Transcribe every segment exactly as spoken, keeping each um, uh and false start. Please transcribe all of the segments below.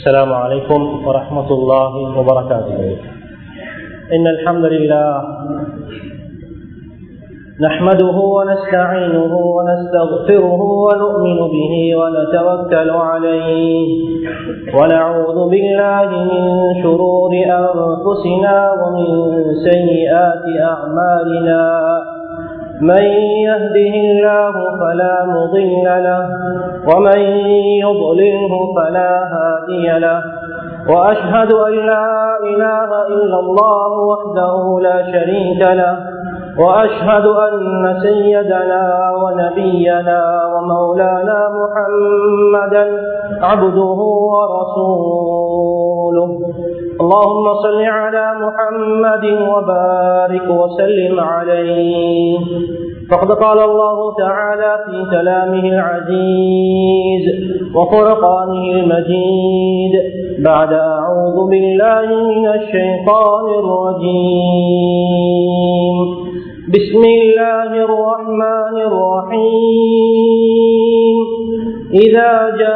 السلام عليكم ورحمة الله وبركاته. إن الحمد لله نحمده ونستعينه ونستغفره ونؤمن به ونتوكل عليه ونعوذ بالله من شرور أنفسنا ومن سيئات أعمالنا. من يهده الله فلا مضل له ومن يضلله فلا هادي له، وأشهد أن لا إله إلا الله وحده لا شريك له، وأشهد أن سيدنا ونبينا ومولانا محمدا عبده ورسوله. اللهم صل على محمد وبارك وسلم عليه. فقد قال الله تعالى في كلامه العزيز وفرقانه المجيد بعد أعوذ بالله من الشيطان الرجيم. بسم الله الرحمن الرحيم. إذا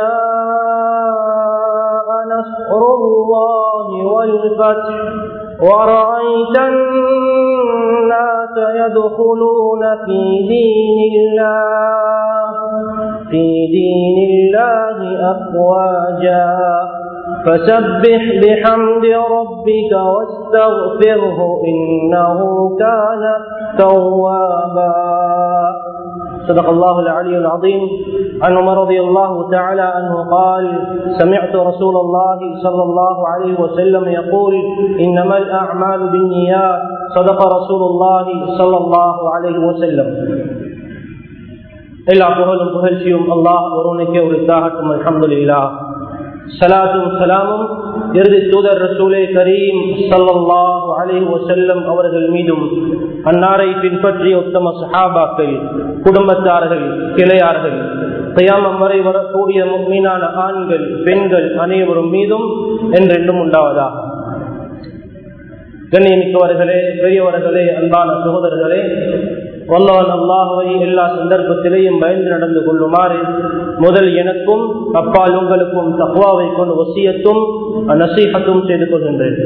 جاء نصر الله والفتح ورأيت الناس يدخلون في دين الله في دين الله أفواجا فسبح بحمد ربك واستغفره إنه كان توابا. صدق الله العلي العظيم. عن عمر رضي الله تعالى عنه قال: سمعت رسول الله صلى الله عليه وسلم يقول: إنما الأعمال بالنيات. صدق رسول الله صلى الله عليه وسلم. எல்லா புகழும் புகழ்ச்சியும் அல்லாஹ் ஒருவனுக்கே உரித்தாகட்டும். அல்ஹம்துலில்லாஹ். ஸலாத்தும் ஸலாமும் இறுதி தூதர் ரசூலே கரீம் ஸல்லல்லாஹு அலைஹி வஸல்லம் அவர்கள் மீதும், அன்னாரை பின்பற்றிய உத்தம சஹாபாக்கள், குடும்பத்தார்கள், கிளையார்கள், கியாமம் வரை வரக்கூடிய முஃமினான ஆண்கள், பெண்கள் அனைவரும் மீதும் என்றென்றும் உண்டாவதாக. கண்ணியமிக்கவர்களே, பெரியவர்களே, அன்பான சகோதரர்களே, வல்லவன் அல்லாஹ்வை எல்லா சந்தர்ப்பத்திலேயும் பயந்து நடந்து கொள்ளுமாறு முதல் எனக்கும் அப்பால் உங்களுக்கும் தக்வாவை கொண்டு வசியத்தும் நசீஹத்தும் செய்து கொள்கின்றேன்.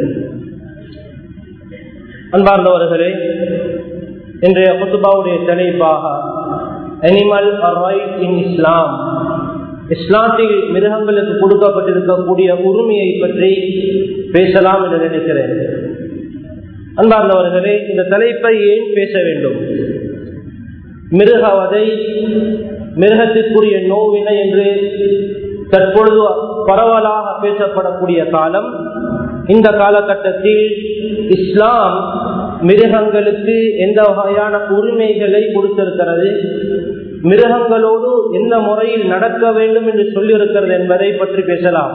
அன்பார்ந்தவர்களே, இன்றைய குத்பாவுடைய தலைப்பாக அனிமல் ரைட் இன் இஸ்லாம், இஸ்லாத்தில் மிருகங்களுக்கு கொடுக்கப்பட்டிருக்கக்கூடிய உரிமையை பற்றி பேசலாம் என்று நினைக்கிறேன். அன்பார்ந்தவர்களே, இந்த தலைப்பை ஏன் பேச வேண்டும்? மிருகவதை, மிருகத்திற்குரிய நோவினை என்று தற்பொழுது பரவலாக பேசப்படக்கூடிய காலம். இந்த காலகட்டத்தில் இஸ்லாம் மிருகங்களுக்கு எந்த வகையான உரிமைகளை கொடுத்திருக்கிறது, மிருகங்களோடு எந்த முறையில் நடக்க வேண்டும் என்று சொல்லியிருக்கிறது என்பதை பற்றி பேசலாம்.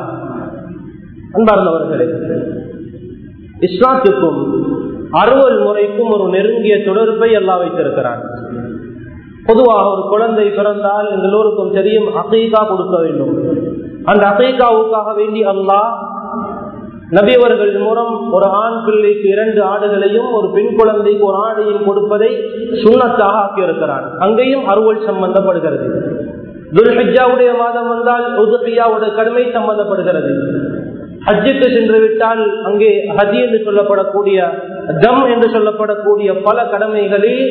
அன்பார்ந்தவர்களே, இஸ்லாத்துக்கும் அறுவல் முறைக்கும் ஒரு நெருங்கிய தொடர்பை அல்லாஹ் வைத்திருக்கிறான். பொதுவாக ஒரு குழந்தை பிறந்தால் எல்லோருக்கும் தெரியும், அகீகா கொடுக்க வேண்டும். அந்த அகீகாவுக்காக வேண்டி அல்லாஹ் நபியவர்கள் மூலம் ஒரு ஆண் பிள்ளைக்கு இரண்டு ஆடுகளையும் ஒரு பெண் குழந்தைக்கு ஒரு ஆடையும் கொடுப்பதை சுன்னத்தாக ஆக்கியிருக்கிறான். அங்கேயும் அறுவல் சம்பந்தப்படுகிறது. துல்ஹிஜ்ஜாவுடைய மாதம் வந்தால் உதுஹியாவுடைய கடமை சம்பந்தப்படுகிறது. ஹஜ்ஜுக்கு சென்று விட்டால் அங்கே ஹஜ் என்று சொல்லப்படக்கூடிய தம் என்று சொல்லப்படக்கூடிய பல கடமைகளில்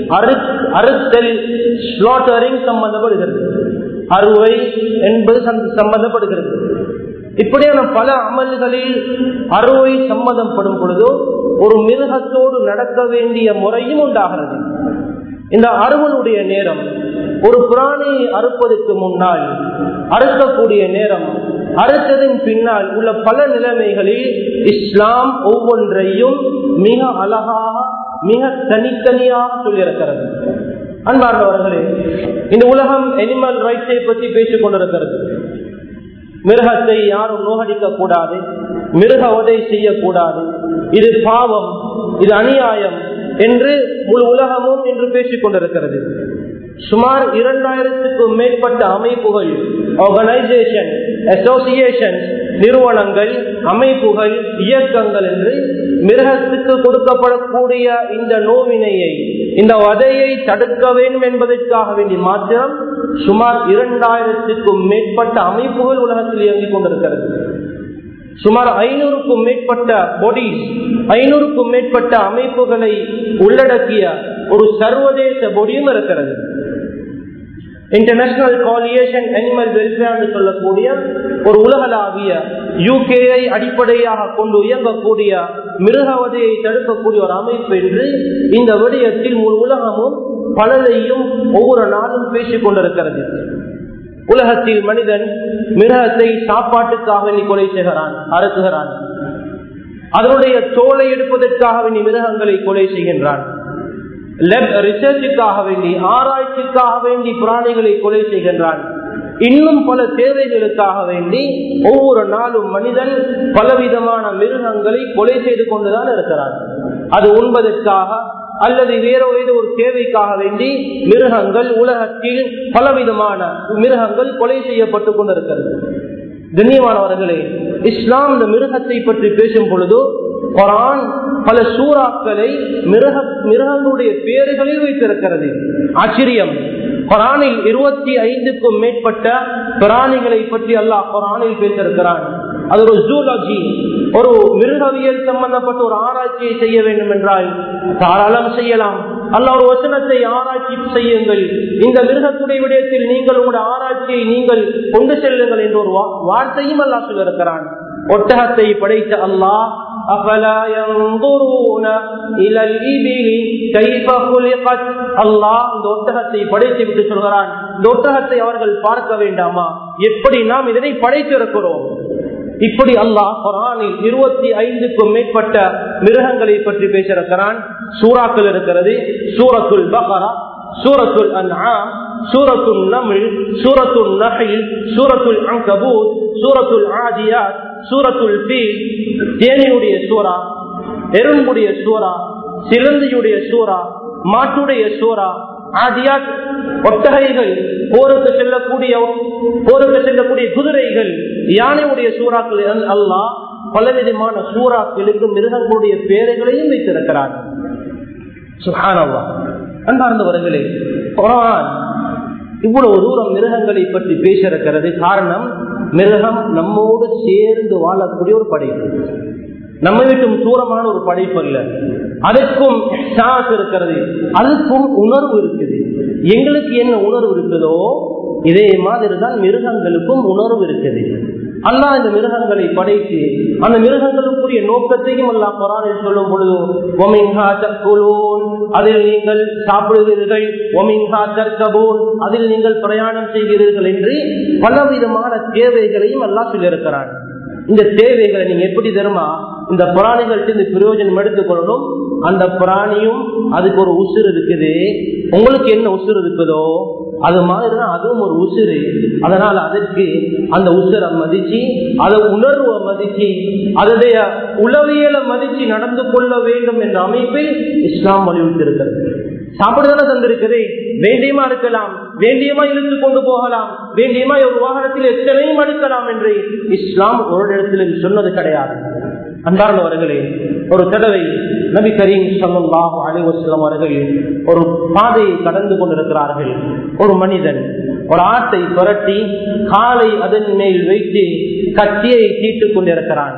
அறுத்தல், ஸ்லாட்டரிங் சம்பந்தப்படுகிறது. அறுவை என்பது சம்பந்தப்படுகிறது. இப்படியான பல அமல்களில் அறுவை சம்பந்தப்படும் பொழுதோ ஒரு மிருகத்தோடு நடக்க வேண்டிய முறையும் உண்டாகிறது. இந்த அறுவனுடைய நேரம், ஒரு பிராணியை அறுப்பதற்கு முன்னால் அறுக்கக்கூடிய நேரம், அறுத்ததின் பின்னால் உள்ள பல நிலைமைகளில் இஸ்லாம் ஒவ்வொன்றையும் மிக அழகாக, மிக தனித்தனியாக சொல்லியிருக்கிறது. அன்பார்ந்தவர்களே, இந்த உலகம் அனிமல் ரைட்ஸை பற்றி பேசிக் கொண்டிருக்கிறது. மிருகத்தை யாரும் நோகடிக்க கூடாது, மிருக வதை செய்யக்கூடாது, இது பாவம், இது அநியாயம் என்று முழு உலகமும் என்று பேசிக் கொண்டிருக்கிறது. சுமார் இரண்டாயிரத்துக்கும் மேற்பட்ட அமைப்புகள், ஆர்கனைசேஷன், அசோசியேஷன், நிறுவனங்கள், அமைப்புகள், இயக்கங்கள் என்று மிருகத்துக்கு கொடுக்கப்படக்கூடிய இந்த நோவினையை, இந்த வதையை தடுக்க வேண்டும் என்பதற்காக வேண்டி மாத்திரம் சுமார் இரண்டாயிரத்துக்கும் மேற்பட்ட அமைப்புகள் உலகத்தில் இயங்கிக் கொண்டிருக்கிறது. சுமார் ஐநூறுக்கும் மேற்பட்ட பாடிஸ், ஐநூறுக்கும் மேற்பட்ட அமைப்புகளை உள்ளடக்கிய ஒரு சர்வதேச பொடியும் இருக்கிறது. இன்டர்நேஷனல் கோலியேஷன் அனிமல் வெல்ஃபேர் என்று சொல்லக்கூடிய ஒரு உலகளாவிய யூகேயை அடிப்படையாக கொண்டு இயங்கக்கூடிய மிருகவதையை தடுக்கக்கூடிய ஒரு அமைப்பு என்று இந்த விடயத்தில் முழு உலகமும் பலரையும் ஒவ்வொரு நாளும் பேசிக் கொண்டிருக்கிறது. உலகத்தில் மனிதன் மிருகத்தை சாப்பாட்டுக்காக நீ கொலை செய்கிறான், அறுக்குகிறான். அதனுடைய தோலை எடுப்பதற்காக வேண்டி மிருகங்களை கொலை செய்கின்றான். லேப் ரிசர்ச்சுக்காக வேண்டி, ஆராய்ச்சிக்காக வேண்டி பிராணிகளை கொலை செய்கின்றான். இன்னும் பல தேவைகளுக்காக வேண்டி ஒவ்வொரு நாளும் மனிதன் பலவிதமான மிருகங்களை கொலை செய்து கொண்டுதான் இருக்கிறான். அது உண்பதற்காக அல்லது வேற ஏதோ ஒரு தேவைக்காக வேண்டி மிருகங்கள் உலகத்தில் பலவிதமான மிருகங்கள் கொலை செய்யப்பட்டு கொண்டிருக்கிறது. கண்ணியமானவர்களே, இஸ்லாம் இந்த மிருகத்தை பற்றி பேசும் பொழுது குர்ஆன் பல சூறாக்களை மிருக மிருகங்களுடைய பெயர்களில் வைத்திருக்கிறது. ஆச்சரியம், குர்ஆனில் இருபத்தி ஐந்துக்கும் மேற்பட்ட பிராணிகளை பற்றி அல்லாஹ் குர்ஆனில் பேசியிருக்கிறான். அது ஒரு ஜூலாஜி, ஒரு மிருகவியல் சம்பந்தப்பட்ட ஒரு ஆராய்ச்சியை செய்ய வேண்டும் என்றால் தாராளம் செய்யலாம். அல்லாஹ் ஒரு வசனத்தை ஆராய்ச்சி செய்யுங்கள், இந்த மிருகத்துடைய விடயத்தில் நீங்கள் உங்களுடைய ஆராய்ச்சியை நீங்கள் கொண்டு செல்லுங்கள் என்று ஒரு வார்த்தையும் அல்லாஹ் சொல்லியிருக்கிறான். ஒட்டகத்தை படைத்த அல்லாஹ் أفلا ينظرون إلى الإبل كيف خلقت அல்லாஹ் இந்த ஒட்டகத்தை படைத்து விட்டு சொல்கிறான், இந்த ஒட்டகத்தை அவர்கள் பார்க்க வேண்டாமா, எப்படி நாம் இதனை படைத்திருக்கிறோம். இப்படி அல்லாஹ் குர்ஆனில் இருபத்தி ஐந்துக்கும் மேற்பட்ட மிருகங்களை பற்றி பேசியிருக்கிறான். சூறாக்கள் இருக்கிறது. சூரத்துல் பக்ரா, சூரத்துல் அன்ஆம், சூரத்துல் நம்ல், சூரத்துல் நஹ்ல், சூரத்துல் அன்கபூத், சூரத்துல் ஆதியாத், சூரத்துல் ஃபீல், தேனியுடைய சூரா, எறும்புடைய சூரா, சிலந்தியுடைய சூரா, மாட்டுடைய சூரா, ஆதியாத் ஒட்டகைகள், போருக்கு செல்லக்கூடிய போருக்கு செல்லக்கூடிய குதிரைகள், யானையுடைய சூறாக்கள். அல்லாஹ் பலவிதமான சூறாக்களுக்கு மிருகங்களுடைய பெயர்களையும் வைத்திருக்கிறார். சுப்ஹானல்லாஹ். அன்பார்ந்தவர்களே, குர்ஆன் இவ்வளவு தூரம் மிருகங்களை பற்றி பேசியிருக்கிறது. காரணம், மிருகம் நம்மோடு சேர்ந்து வாழக்கூடிய ஒரு படைப்பு, நம்மை விட்டும் தூரமான ஒரு படைப்பு அல்ல. அதற்கும் இஹ்சாஸ் இருக்கிறது, அதுக்கும் உணர்வு இருக்குது. எங்களுக்கு என்ன உணர்வு இருக்குதோ இதே மாதிரி தான் மிருகங்களுக்கும் உணர்வு இருக்குது. அல்லாஹ் இந்த மிருகங்களை படைத்து அந்த மிருகங்களுக்குரிய நோக்கத்தையும் அல்லாஹ் குர்ஆனில் சொல்லும் பொழுது வமின்ஹா தஅகுலூன், அதில் நீங்கள் சாப்பிடுகிறீர்கள், வமின்ஹா தர்கபூன், அதில் நீங்கள் பிரயாணம் செய்கிறீர்கள் என்று பலவிதமான தேவைகளையும் அல்லாஹ் சொல்லியிருக்கிறான். இந்த தேவைகளை நீங்க எப்படி தெரியுமா, இந்த பிராணிகள்ட்ட இந்த பிரயோஜனம் எடுத்துக்கொள்ளணும். அந்த பிராணியும் அதுக்கு ஒரு உசுறு இருக்குது, உங்களுக்கு என்ன உசுறு இருக்குதோ அது மாதிரிதான் அதுவும் ஒரு உசுறு. அதனால அதற்கு அந்த உசுரை மதிச்சு, அதை உணர்வை மதிச்சு, அதனுடைய உளவியலை மதிச்சு நடந்து கொள்ள வேண்டும் என்ற அமைப்பில் இஸ்லாம் வலியுறுத்தி இருக்கிறது. சாப்பிடுதானே தந்திருக்குது, வேண்டியமா இருக்கலாம், வேண்டியமா இழுத்து கொண்டு போகலாம், வேண்டியமா ஒரு வாகனத்தில் எத்தனையும் அடுக்கலாம் என்று இஸ்லாம் ஒரு இடத்தில் சொன்னது கிடையாது. அன்பார்ந்தவர்களே, ஒரு தடவை நபி கரீம் ஸல்லல்லாஹு அலைஹி வஸல்லம் அவர்கள் ஒரு பாதையை கடந்து கொண்டிருக்கிறார்கள். ஒரு மனிதன் ஒரு ஆட்டை புரட்டி காலை அதன் மேல் வைத்து கத்தியை தீட்டுக் கொண்டிருக்கிறான்.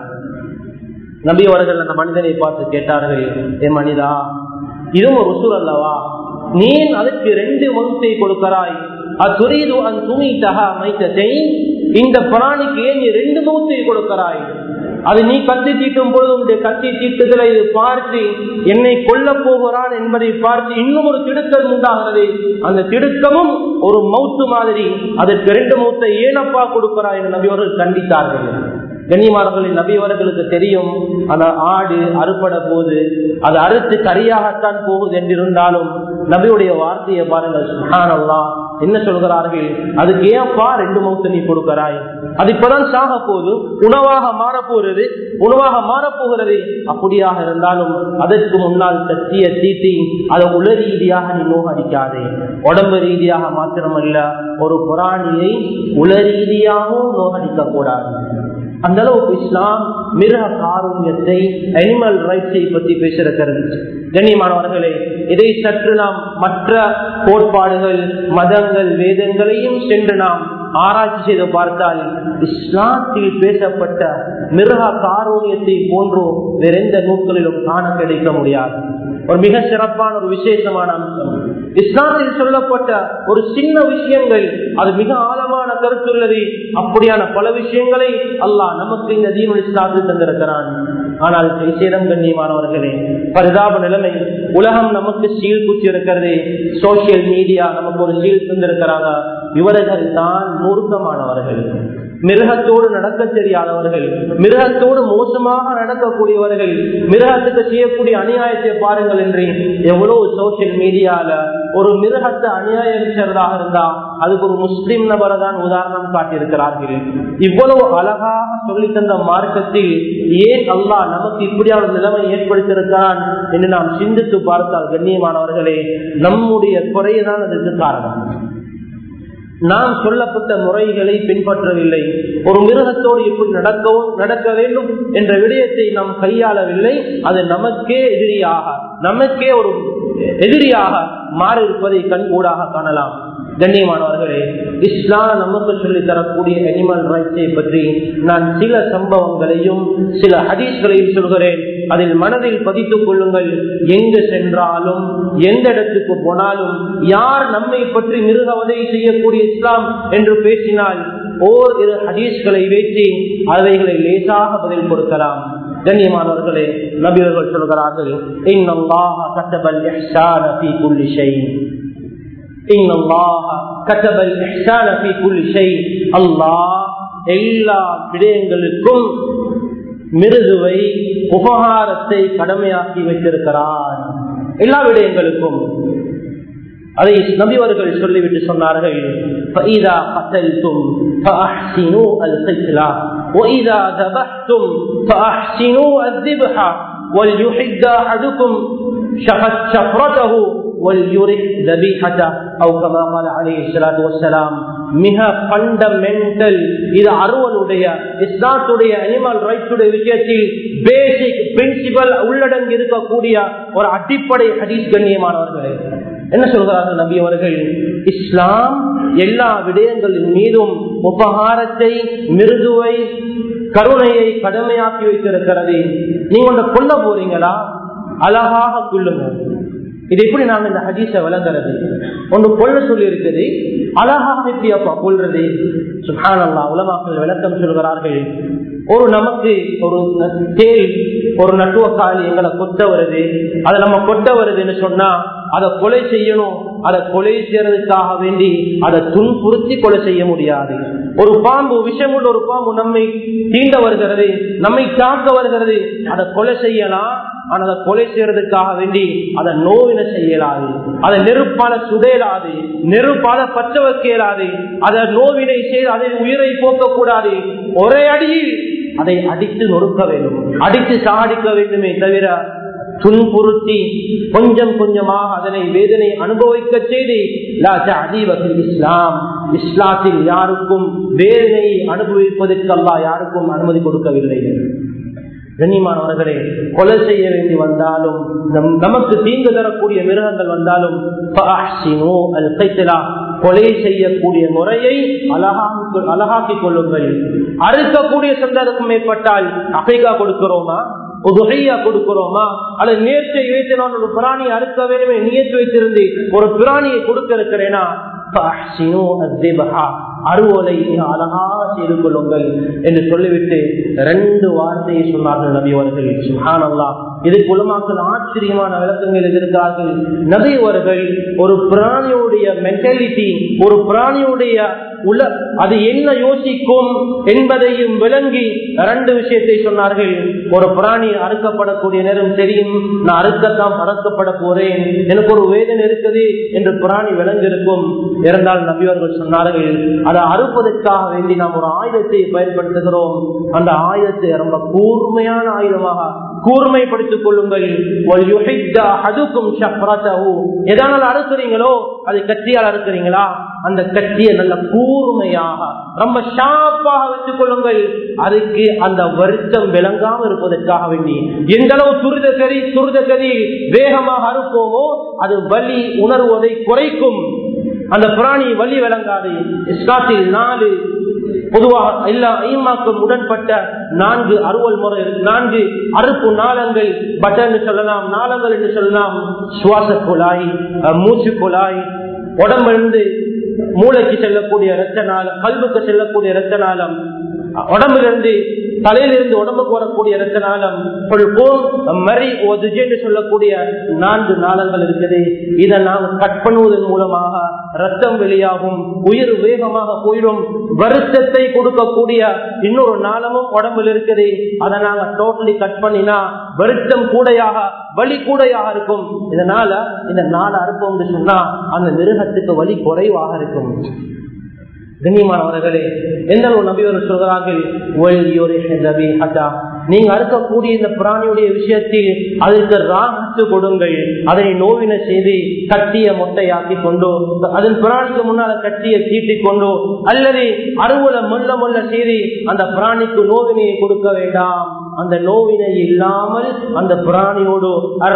நபி அவர்கள் அந்த மனிதனை பார்த்து கேட்டார்கள், ஏ மனிதா, இதுவும் ஒரு உசுர் அல்லவா, நீ அதற்கு ரெண்டு மௌத்தை கொடுக்கிறாய், அத்துரீது அன் துமீதஹா மைத்தத்தை, இந்த பிராணிக்கு ஏன் நீ ரெண்டு மௌத்தை கொடுக்கிறாய்? அது நீ கத்தி தீட்டும் பொழுது உன்னுடைய கத்தி தீட்டுகளை இது பார்த்து என்னை கொல்ல போகிறான் என்பதை பார்த்து இன்னும் ஒரு திடுக்கம் உண்டாகிறது. அந்த திடுக்கமும் ஒரு மௌத்து மாதிரி, அதற்கு ரெண்டு மௌத்தை ஏனப்பா கொடுக்கிறாய் என்று நபி அவர்கள் கண்டித்தார்கள். கண்ணியமானவர்களின் நபி அவர்களுக்கு தெரியும், அந்த ஆடு அறுப்பட போது அது அறுத்து கரியாகத்தான் போகுது என்றிருந்தாலும் நபியுடைய வார்த்தையை பாருங்கள், சுப்ஹானல்லாஹ், என்ன சொல்கிறார்கள், அதுக்கு ஏப்பா ரெண்டு மௌத்த நீ கொடுக்கிறாய்? அது இப்பதான் சாக போகுது, உணவாக மாறப்போகிறது, உணவாக மாறப்போகிறது. அப்படியாக இருந்தாலும் அதற்கு முன்னால் சத்திய தீட்டி அதை உள ரீதியாக நீ நோகடிக்காதே. உடம்பு ரீதியாக மாத்திரமல்ல, ஒரு பிராணியை உள ரீதியாகவும் நோகடிக்க கூடாது. அந்த அளவுக்கு இஸ்லாம் மிருக காருண்யத்தை, அனிமல் ரைட்ஸை பற்றி பேசியிருக்கிறது. கண்ணியமானவர்களே, இதை சற்று நாம் மற்ற கோட்பாடுகள், மதங்கள், வேதங்களையும் சென்று நாம் ஆராய்ச்சி செய்து பார்த்தால் இஸ்லாத்தில் பேசப்பட்ட மிருக காரூணியத்தை போன்றோ வேற எந்த நூல்களிலும் காண கிடைக்க முடியாது. ஒரு மிக சிறப்பான ஒரு விசேஷமான அம்சம் இஸ்லாத்தில் சொல்லப்பட்ட ஒரு சின்ன விஷயங்கள், அது மிக ஆழமான கருத்துள்ளது. அப்படியான பல விஷயங்களை அல்லாஹ் நமக்கு இந்த தீனுல் இஸ்லாத்தில் தந்திருக்கிறான். ஆனால் சேதம் கண்ணியமானவர்களே, பரிதாப நிலைமை, உலகம் நமக்கு சீல் குத்தி இருக்கிறது, சோசியல் மீடியா நமக்கு ஒரு சீல் தந்திருக்கிறாங்க. இவர்கள் தான் மூர்க்கமானவர்கள், மிருகத்தோடு நடக்க தெரியாதவர்கள், மிருகத்தோடு மோசமாக நடக்கக்கூடியவர்கள், மிருகத்துக்கு செய்யக்கூடிய அநியாயத்தை பாருங்கள் என்று எவ்வளவு சோசியல் மீடியால ஒரு மிருகத்தை அநியாயம் செய்வதாக இருந்தா அதுக்கு ஒரு முஸ்லிம் நபரை தான் உதாரணம் காட்டியிருக்கிறார்கள். இவ்வளவு அழகாக சொல்லி தந்த மார்க்கத்தில் ஏன் அல்லாஹ் நமக்கு இப்படியான நிலைமை ஏற்படுத்தியிருக்கிறான் என்று நாம் சிந்தித்து பார்த்தால் கண்ணியமானவர்களே, நம்முடைய குறைதான் அதற்கு காரணம். நாம் சொல்லப்பட்ட முறைகளை பின்பற்றவில்லை. ஒரு மிருகத்தோடு எப்படி நடக்கவும் நடக்க வேண்டும் என்ற விடயத்தை நாம் கையாளவில்லை. அது நமக்கே எதிரியாக நமக்கே ஒரு எதிரியாக மாறி இருப்பதை கண்கூடாக காணலாம். கண்ணியமானவர்களே, இஸ்லாம் நமக்கு சொல்லி தரக்கூடிய அனிமல் ரைட்ஸை பற்றி நான் சில சம்பவங்களையும் சில ஹதீஸ்களையும் சொல்கிறேன். அதில் மனதில் பதித்துக் கொள்ளுங்கள். எங்கு சென்றாலும் எந்த இடத்துக்கு போனாலும் யார் நம்மை பற்றி மிருகவதை செய்யக்கூடிய இஸ்லாம் என்று பேசினால் ஓர் இரு ஹதீஸ்களை வைத்து அவைகளை லேசாக பதில் கொடுக்கலாம். கண்ணியமானவர்களே, நபியர்கள் சொல்கிறார்கள், இன்னல்லாஹ கதபல் இஹ்சான ஃபீ குல்லி ஷை. இன்னல்லாஹ கதபல் இஹ்சான ஃபீ குல்லி ஷை. அல்லாஹ் எல்லா விடயங்களுக்கும் மிருதுவை உபகாரத்தை கடமையாக்கி வைத்திருக்கிறார். எல்லா விடயங்களுக்கும். அதை நபியவர்கள் சொல்லிவிட்டு சொன்னார்கள், فَإِذَا قَتَلْتُمْ فَأَحْسِنُوا الْقِتْلَ وَإِذَا ذَبَحْتُمْ فَأَحْسِنُوا الذِّبْحَ وَلْيُحِدَّ أَحَدُكُمْ شَفْرَتَهُ وَلْيُرِحْ ذَبِيحَتَهُ أو كما قال عليه الصلاة والسلام. மிக ஃபண்டமெண்டல், இது அறுவலுடைய இஸ்லாத்துடைய அனிமல் ரைட்ஸுடைய விஷயத்தில் பேசிக் பிரின்சிபல் உள்ளடங்கி இருக்கக்கூடிய ஒரு அடிப்படை ஹதீஸ். கண்ணியமானவர்களே, என்ன சொல்கிறார்கள் நபி அவர்கள்? இஸ்லாம் எல்லா விடயங்களின் மீதும் உபகாரத்தை, மிருதுவை, கருணையை கடமையாக்கி வைத்திருக்கிறது. நீங்க ஒன்றை கொல்ல போறீங்களா, அழகாக கொள்ளுங்க. இது எப்படி நாங்க இந்த ஹதீஸை விளங்குறது? ஒன்று கொல்ல சொல்லி இருக்குது, அழகாக எப்படி அப்பா கொள்றது? சுப்ஹானல்லாஹ், உலமாக்கள் விளக்கம் சொல்கிறார்கள். ஒரு நமக்கு ஒரு தேல், ஒரு நட்டுவக்காலி எங்களை கொத்த வருது, அதை நம்ம கொட்ட வருதுன்னு சொன்னா அதை கொலை செய்யணும். அதை கொலை செய்யறதுக்காக வேண்டி அதை துன்புறுத்தி கொலை செய்ய முடியாது. ஒரு பாம்பு, விஷமுள்ள ஒரு பாம்பு நம்மை தீண்ட வருகிறது, நம்மை தாக்க வருகிறது, அதை கொலை செய்யலாம். ஆனா அதை கொலை செய்யறதுக்காக வேண்டி அதை நோவின செய்யலாது, அதை நெருப்பால சுடையலாது, நெருப்பால பச்ச வைக்கலாது, அதை நோவினை செய்து அதை உயிரை போக்க கூடாது. ஒரே அடியில் அதை அடித்து நொறுக்க வேண்டும், அடித்து சாடிக்க வேண்டுமே தவிர துன்புறுத்தி கொஞ்சம் கொஞ்சமாக அதனை வேதனை அனுபவிக்க செய்து இஸ்லாம் இஸ்லாத்தில் யாருக்கும் வேதனையை அனுபவிப்பதற்கு அல்லாஹ் யாருக்கும் அனுமதி கொடுக்கவில்லை. கண்ணியமானவர்களே, கொலை செய்ய வேண்டி வந்தாலும், நமக்கு தீங்கு தரக்கூடிய மிருகங்கள் வந்தாலும் கொலை செய்யக்கூடிய முறையை அழகாக்கிக் கொள்ளுங்கள். அறுக்கக்கூடிய சந்தர்ப்பம் ஏற்பட்டால் அகைகா கொடுக்கிறோமா, உதுஹையா கொடுக்கிறோமா, அல்லது நேர்ச்சை வைத்து நான் ஒரு பிராணியை அறுக்க வேண்டுமே நியத்து வைத்திருந்து ஒரு பிராணியை கொடுக்க இருக்கிறேனா, அறுவலை அழகாக செய்து கொள்ளுங்கள் என்று சொல்லிவிட்டு ரெண்டு வார்த்தையை சொன்னார்கள் நபி அவர்கள். சுப்ஹானல்லாஹ், இதுக்கு உலமாக்கள் ஆச்சரியமான விளக்கங்கள் எதிர்த்தார்கள். நபி அவர்கள் ஒரு பிராணியுடைய மென்டாலிட்டி, ஒரு பிராணியுடைய உல அது என்ன யோசிக்கும் என்பதையும் விளங்கி இரண்டு விஷயத்தை சொன்னார்கள். ஒரு பிராணி அறுக்கப்படக்கூடிய நேரம் தெரியும், நான் அறுக்கத்தான் பறக்கப்பட போறேன், எனக்கு ஒரு வேதனை இருக்குது என்று பிராணி விளங்கிருக்கும். இருந்தால் நபி அவர்கள் சொன்னார்கள், அதை அறுப்பதற்காக வேண்டி நாம் ஒரு ஆயுதத்தை பயன்படுத்துகிறோம். அந்த ஆயுதத்தை ரொம்ப கூர்மையான ஆயுதமாக கூர்மைப்படுத்திக் கொள்ளுங்கள். எதனால் அறுக்கிறீங்களோ அது கத்தியால் அறுக்கிறீங்களா, அந்த கத்தியை நல்ல கூர்மையாக ரொம்ப ஷார்ப்பாக வச்சுக் கொள்ளுங்கள். அதுக்கு அந்த வருத்தம் விளங்காம இருப்பதற்காக வேண்டி எந்த அளவு துரித கதி துரித கதி வேகமாக அறுப்போமோ அது வலி உணர்வதை குறைக்கும். அந்த பிராணி வழி விளங்காது. இஸ்லாத்தில் நாலு பொதுவாக எல்லா ஐமாக்கும் உடன்பட்ட நான்கு அறுவல் முறை, நான்கு அறுப்பு நாளங்கள், பட்டன் சொல்லலாம், நாளங்கள் என்று சொல்லலாம். சுவாச குழாய், மூச்சு குழாய், உடம்பிலிருந்து மூளைக்கு செல்லக்கூடிய இரத்த நாளம், கல்வுக்கு செல்லக்கூடிய இரத்த நாளம், உடம்பிலிருந்து தலையிலிருந்து உடம்புக்கு வரக்கூடிய இரத்த நாளம், சொல்லக்கூடிய நான்கு நாளங்கள் இருக்குது. இதை நாங்கள் கட் பண்ணுவதன் மூலமாக ரத்தம் வெளியாகும், உயிர் வேகமாக போயிடும். வருத்தத்தை கொடுக்கக்கூடிய இன்னொரு நாளமும் உடம்புல இருக்குது. அதை நாங்க டோட்டலி கட் பண்ணினா வருத்தம் கூடையாக, வலி கூடையாக இருக்கும். இதனால இந்த நாலு அறுப்போம் சொன்னா அந்த மிருகத்துக்கு வலி குறைவாக இருக்கும். கண்ணியமானவர்களே, எந்த ஒரு நபியவர் சொல்கிறார்கள், நீங்க அறுக்கக்கூடிய இந்த பிராணியுடைய விஷயத்தில் அதற்கு ராகத்து கொடுங்கள். அதனை நோவின செய்து கட்டிய மொட்டையாக்கி கொண்டோ, அதன் பிராணிக்கு முன்னால கட்டிய தீட்டிக் கொண்டோ, அல்லது அறுவலை மொல்ல மொல்ல செய்து அந்த பிராணிக்கு நோவினையை கொடுக்க வேண்டாம். அந்த நோவினை இல்லாமல் அந்த பிராணியோடு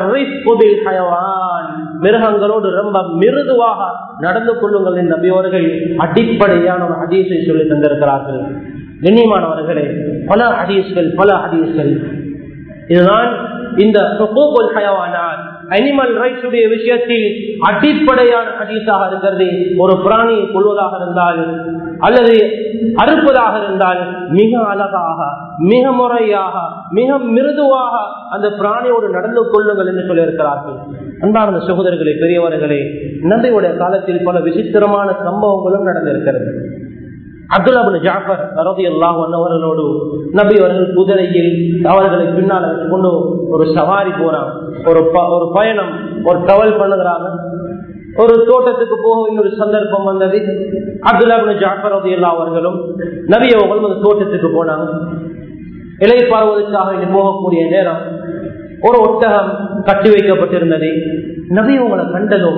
மிருகங்களோடு ரொம்ப மிருதுவாக நடந்து கொள்ளுங்கள் என்று நபியவர்கள் அடிப்படையான ஒரு ஹதீஸை சொல்லி தந்திருக்கிறார்கள். கண்ணியமானவர்களே, பல ஹதீஸ்கள் பல ஹதீஸ்கள் இதுதான் இந்த அனிமல் ரைட்ஸ் உடைய விஷயத்தில் அடிப்படையான ஹதீஸாக இருக்கிறது. ஒரு பிராணியை கொள்வதாக இருந்தால் அல்லது அறுப்பதாக இருந்தால் மிக அழகாக, மிக முறையாக, மிக மிருதுவாக அந்த பிராணியோடு நடந்து கொள்ளுங்கள் என்று சொல்லியிருக்கிறார்கள். அன்பார்ந்த சகோதரர்களே, பெரியவர்களே, நபியுடைய காலத்தில் பல விசித்திரமான சம்பவங்களும் நடந்திருக்கிறது. அப்துல்லா இப்னு ஜாஃபர் ரலியல்லாஹு அன்ஹு அவர்களோடு நபி அவர்கள் குதிரையில் அவர்களை பின்னால் கொண்டு ஒரு சவாரி போறாங்க, ஒரு ஒரு பயணம், ஒரு டிராவல் பண்ணுகிறாங்க. ஒரு தோட்டத்துக்கு போக இன்னொரு சந்தர்ப்பம் வந்தது. அப்துல்லா இப்னு ஜாஃபர் ரலியல்லாஹு அவர்களும் நபி அவர்களும் அந்த தோட்டத்துக்கு போனாங்க. இலை பார்வதற்காக போகக்கூடிய நேரம் ஒரு ஒட்டகம் கட்டி வைக்கப்பட்டிருந்தது. நபி அவங்களை கண்டதும்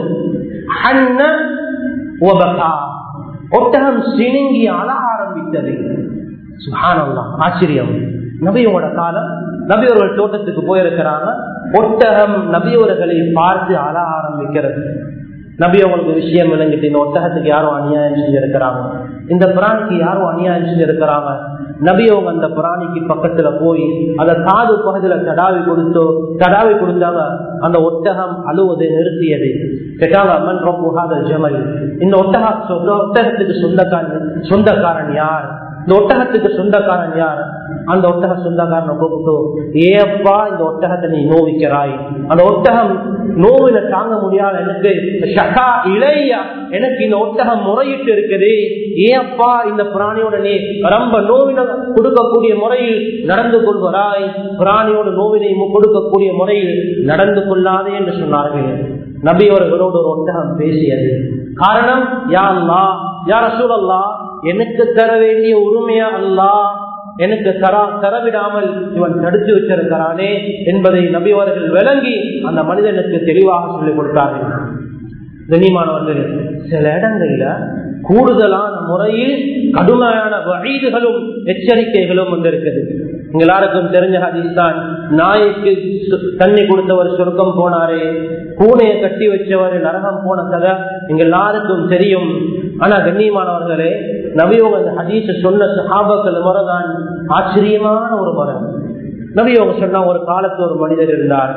ஒட்டகம் சினுங்கி அழ ஆரம்பித்தது. சுப்ஹானல்லாஹ், ஆச்சரியம். நபியோட காலம், நபியவர்கள் தோட்டத்துக்கு போயிருக்கிறாங்க. ஒட்டகம் நபியவர்களை பார்த்து அழ ஆரம்பிக்கிறது. நபி அவங்களுக்கு விஷயம் விளங்கிட்டு, இந்த ஒட்டகத்துக்கு யாரும் அநியாயம் செஞ்சிருக்கிறாங்க, இந்த பிராணிக்கு யாரும் அநியாயம் செஞ்சிருக்கிறாங்க. நபி அவங்க அந்த பிராணிக்கு பக்கத்துல போய் அந்த காது பகுதியில தடாவி கொடுத்தோ தடாவி கொடுத்தாங்க. அந்த ஒட்டகம் அழுவதை நிறுத்தியது. கேட்டாங்க, அம்மன் ரொம்ப ஜமல், இந்த ஒட்டக ஒட்டகத்துக்கு சொந்தக்காரன் சொந்தக்காரன் யார்? இந்த ஒட்டகத்துக்கு சொந்தக்காரன் யார்? அந்த ஒட்டக சொந்தக்காரனை கூப்பிட்டு, ஏப்பா இந்த ஒட்டகத்தை நீ நோவிக்கிறாய்? அந்த ஒட்டகம் நோவில தாங்க முடியாது, எனக்கு ஷகா இளையா, எனக்கு இந்த ஒட்டகம் முறையிட்டு இருக்குது. ஏப்பா இந்த பிராணியோட நீ ரொம்ப நோவின கொடுக்கக்கூடிய முறையில் நடந்து கொள்கிறாய்? பிராணியோட நோவினை கொடுக்கக்கூடிய முறையில் நடந்து கொள்ளாதே என்று சொன்னார்கள். நபி அவர்களோடு ஒரு ஒட்டகம் பேசியது. காரணம், யா அல்லாஹ், யா ரசூலல்லாஹ், எனக்கு தர வேண்டிய உரிமையா அல்லாஹ் எனக்கு தரா தரவிடாமல் இவன் தடுத்து வச்சிருக்கிறானே என்பதை நபி அவர்கள் விளங்கி அந்த மனிதனுக்கு தெளிவாக சொல்லிக் கொடுத்தார்கள். கண்ணியமானவர்கள், சில இடங்கள்ல கூடுதலான முறையில் கடுமையான வகைகளும் எச்சரிக்கைகளும் வந்திருக்குது. எல்லாருக்கும் தெரிஞ்ச ஹதீஸ் தான், நாய்க்கு தண்ணி கொடுத்தவர் சொர்க்கம் போனாரே, பூனையை கட்டி வச்சவர் நரகம் போன கதை எங்க எல்லாருக்கும் தெரியும். ஆனா கண்ணியமானவர்களே, நபியோக அந்த ஹதீஸை சொன்ன சஹாபாக்கள் முறைதான் ஆச்சரியமான ஒரு முறை. நபியோக சொன்னா, ஒரு காலத்துல ஒரு மனிதர் இருந்தார்.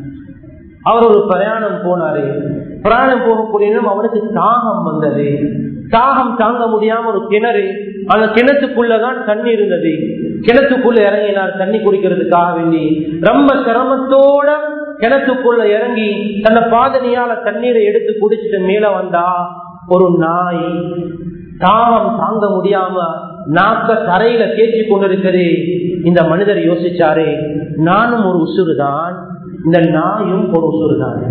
அவர் ஒரு பிரயாணம் போனாரு. பிரயாணம் போகக்கூடிய அவனுக்கு தாகம் வந்தது. தாகம் தாங்க முடியாம ஒரு கிணறு, அந்த கிணத்துக்குள்ளதான் தண்ணி இருந்தது. கிணத்துக்குள்ள இறங்கினார் தண்ணி குடிக்கிறதுக்காக வேண்டி. ரொம்ப சிரமத்தோட கிணத்துக்குள்ள இறங்கி தன்னை பாதனையால தண்ணீரை எடுத்து குடிச்சிட்டு மேல வந்தா ஒரு நாய் தாகம் தாங்க முடியாம நாக்க தரையில தேய்ச்சி கொண்டிருக்கிறது. இந்த மனிதர் யோசிச்சாரு, நானும் ஒரு உசுறுதான், இந்த நாயும் ஒரு உசுறுதான்.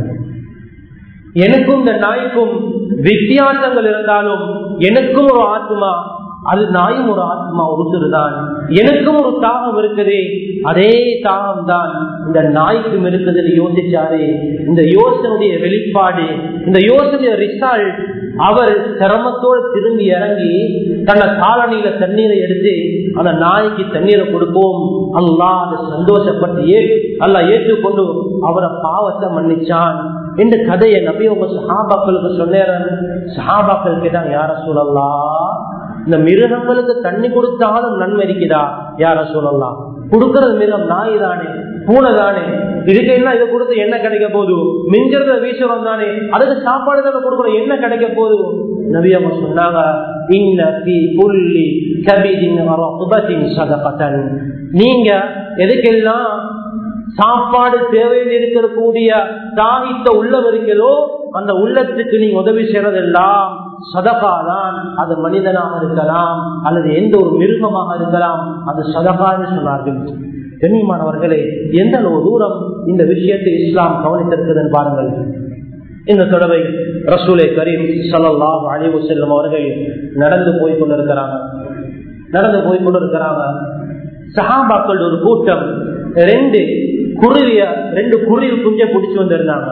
எனக்கும் இந்த நாய்க்கும் வித்தியாசங்கள் இருந்தாலும் எனக்கும் ஒரு ஆத்மா, அது நாயும் ஒரு ஆத்மா, ஒரு உசுறுதான். எனக்கும் ஒரு தாகம் இருக்குது, அதே தாகம் தான் இந்த நாய்க்கும் இருக்குதுன்னு யோசிச்சாரு. இந்த யோசனையுடைய வெளிப்பாடு, இந்த யோசனைய ரிசல்ட், அவர் சிரமத்தோடு திரும்பி இறங்கி தன்னை காலணியில தண்ணீரை எடுத்து அந்த நாய்க்கு தண்ணீரை கொடுப்போம். அல்லாஹ் அதை சந்தோஷப்பட்டு அல்லா ஏற்றுக்கொண்டு அவரை பாவத்தை மன்னிச்சான். இந்த கதையை நபி உங்க சஹாபாக்களுக்கு சொன்னேன். சஹாபாக்கள் கேட்டாங்க, யார ரசூலல்லாஹ், இந்த மிருகங்களுக்கு தண்ணி கொடுத்தாலும் நன்மை இருக்குதா யார ரசூலல்லாஹ்? கொடுக்கறது மிருகம் நாய் தானே, பூனை தானே, இதுக்கு என்ன இதை கொடுத்து என்ன கிடைக்க போகுது? மிஞ்சறத வீசுறோம் தானே, அதுக்கு சாப்பாடு தானே கொடுக்கணும், என்ன கிடைக்க போகுது? நபி அவங்க சொன்னாங்க, இன்ன ஃபீ குல்லி கபீதின் ரத்பத்தின் ஸதகத்தன். நீங்க எதுக்கெல்லாம் சாப்பாடு தேவையில் இருக்கக்கூடிய தாகித்த உள்ளம் இருக்கிறதோ அந்த உள்ளத்துக்கு நீங்க உதவி செய்யறதெல்லாம் சதகா தான். அது மனிதனாக இருக்கலாம் அல்லது எந்த ஒரு மிருகமாக இருக்கலாம், அது சதகான்னு சொன்னார்கள். கண்ணியமானவர்களே, எந்த அளவு தூரம் இந்த விஷயத்தை இஸ்லாம் கவனித்திருக்கிறது பாருங்கள். இந்த தடவை ரசூலே கரீம் ஸல்லல்லாஹு அலைஹி வஸல்லம் அவர்கள் நடந்து போய் கொண்டிருக்கிறாங்க நடந்து போய் கொண்டிருக்கிறாங்க சஹாபாக்கள் ஒரு கூட்டம் ரெண்டு குருவிய ரெண்டு குருவி குஞ்சை பிடிச்சு வந்திருந்தாங்க.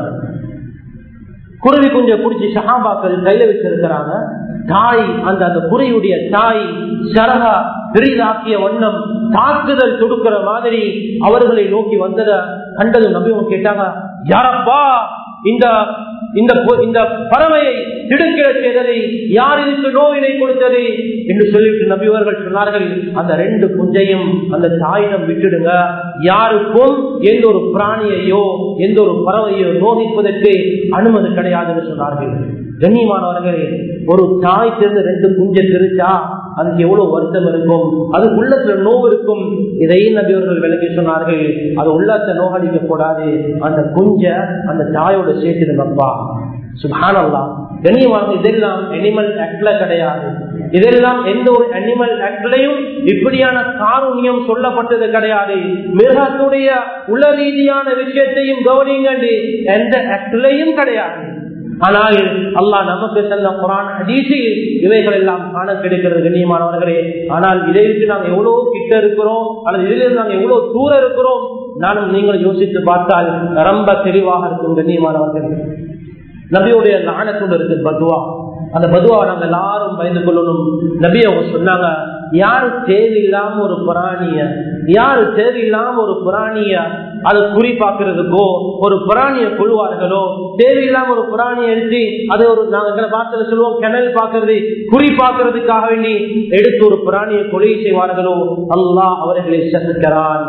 குருவி குஞ்சை பிடிச்சி சஹாபாக்கள் கையில வச்சிருக்கிறாங்க. தாய் அந்த அந்த குருவியுடைய தாய் சரகா பெரிதாக்கிய வண்ணம் தாக்குதல் தொடுக்கிற மாதிரி அவர்களை நோக்கி வந்தத கண்டது நபி அவங்க கேட்டாங்க, யாரப்பா இந்த இந்த பறவையை திடுக்கிட செய்ததை, யார் இதுக்கு நோயினை கொடுத்தது என்று சொல்லிட்டு நபிவர்கள் சொன்னார்கள், அந்த ரெண்டு குஞ்சையும் அந்த தாயிடம் விட்டுடுங்க. யாருக்கும் எந்த ஒரு பிராணியையோ எந்த ஒரு பறவையோ நோகிப்பதற்கு அனுமதி கிடையாதுன்னு சொன்னார்கள். கண்ணியமானவர்களே, ஒரு தாய் சேர்ந்து ரெண்டு குஞ்சை திருச்சா அதுக்கு எவ்வளவு வருத்தம் இருக்கும், அது உள்ளத்துல நோவு இருக்கும். இதையும் நபியவர்கள் விளக்கி சொன்னார்கள், அது உள்ளத்தை நோகடிக்க கூடாது, அந்த குஞ்ச அந்த தாயோட சேர்த்துடுங்கப்பா. சுப்ஹானல்லாஹ். கண்ணியமாக இதெல்லாம் அனிமல் ஆக்ட்ல கிடையாது. இதெல்லாம் எந்த ஒரு அனிமல் ஆக்ட்லையும் இப்படியான காரூண்யம் சொல்லப்பட்டது கிடையாது. மிருகத்துடைய உள ரீதியான விஷயத்தையும் கவனிங்கள், எந்த ஆக்ட்லையும் கிடையாது. ஆனால் அல்லாஹ் நமக்கு தந்த குர்ஆன் ஹதீஸில் இவைகள் எல்லாம் காண கிடைக்கிறது கண்ணியமானவர்களே. ஆனால் இதைக்கு நாங்கள் எவ்வளவு கிட்ட இருக்கிறோம் அல்லது இதிலிருந்து நாங்கள் எவ்வளவு தூரம் இருக்கிறோம், நானும் நீங்கள் யோசித்து பார்த்தால் ரொம்ப தெளிவாக இருக்கும் கண்ணியமானவர்களே. நபியுடைய லானத்தோடு இருக்கு பதுவா. அந்த பதுவா நாங்கள் எல்லாரும் பயந்து கொள்ளணும். நபி அவங்க சொன்னாங்க, யாரு தேவையில்லாம ஒரு பிராணிய யாரு தேவையில்லாம ஒரு பிராணிய அது குறி பாக்குறதுக்கோ ஒரு பிராணிய கொள்வார்களோ, தேவையில்லாம ஒரு பிராணியை எடுத்து அது ஒரு நாங்க வார்த்தையில சொல்லுவோம் கிணல் பாக்குறது, குறி பாக்குறதுக்காக வேண்டி எடுத்து ஒரு பிராணியை கொலை செய்வார்களோ, அல்லாஹ் அவர்களை சபிக்கிறான்.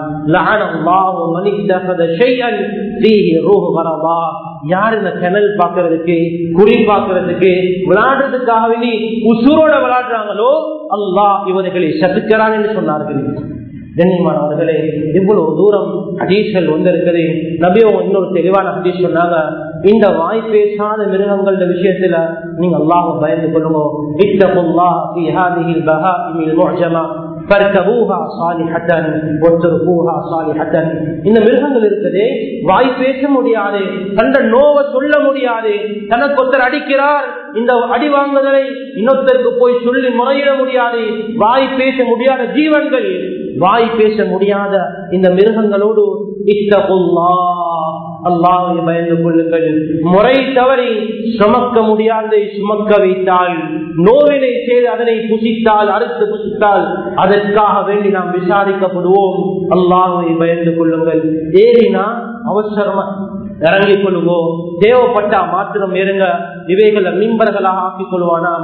யார் இந்த கிணல் பாக்குறதுக்கு குறி பாக்குறதுக்கு விளையாடுறதுக்காக வேண்டி உசுரோட விளையாடுறாங்களோ அல்லாஹ் இவர்களை சபிக்கிறான் என்று சொன்னார்கள். கண்ணியமானவர்களே, இவ்வளவு தூரம் ஹதீஸ்கள் வந்திருக்குது. நபியோ இன்னொரு தெளிவான ஹதீஸ் சொன்னாங்க, இந்த வாய் பேசாத மிருகங்கள விஷயத்துல நீங்க அல்லாஹ்வை பயந்து கொள்ளுங்க. இத்தகுல்லாஹ் ஃபீ ஹாதிஹில் பஹாஇமில் முஅஜமா ஃபர்கபூஹா ஸாலிஹத்தன் வத்ருகூஹா ஸாலிஹத்தன். இந்த மிருகங்கள் இருக்குதே, வாய் பேச முடியாது, தந்த நோவை சொல்ல முடியாது, தனக்கு ஒருத்தர் அடிக்கிறார், இந்த அடி வாங்குதலை இன்னொருத்தருக்கு போய் சொல்லி முறையிட முடியாது, வாய் பேச முடியாத ஜீவன்கள், வாய் பேச முடியாத இந்த மிருகங்களோடு அல்லாஹ்வை பயந்து கொள்ளுங்கள். முறை தவறி சுமக்க முடியாததை சுமக்க வைத்தால், நோவினை செய்து அதனை புசித்தால், அறுத்து புசித்தால், அதற்காக வேண்டி நாம் விசாரிக்கப்படுவோம். அல்லாஹ்வை பயந்து கொள்ளுங்கள். ஏறினா அவசரமா இறங்கிக் கொள்ளுவோம், தேவைப்பட்டா மாத்திரம் ஏறுங்க. இவைகளை மிம்பர்களாக ஆக்கிக் கொள்வானாம்.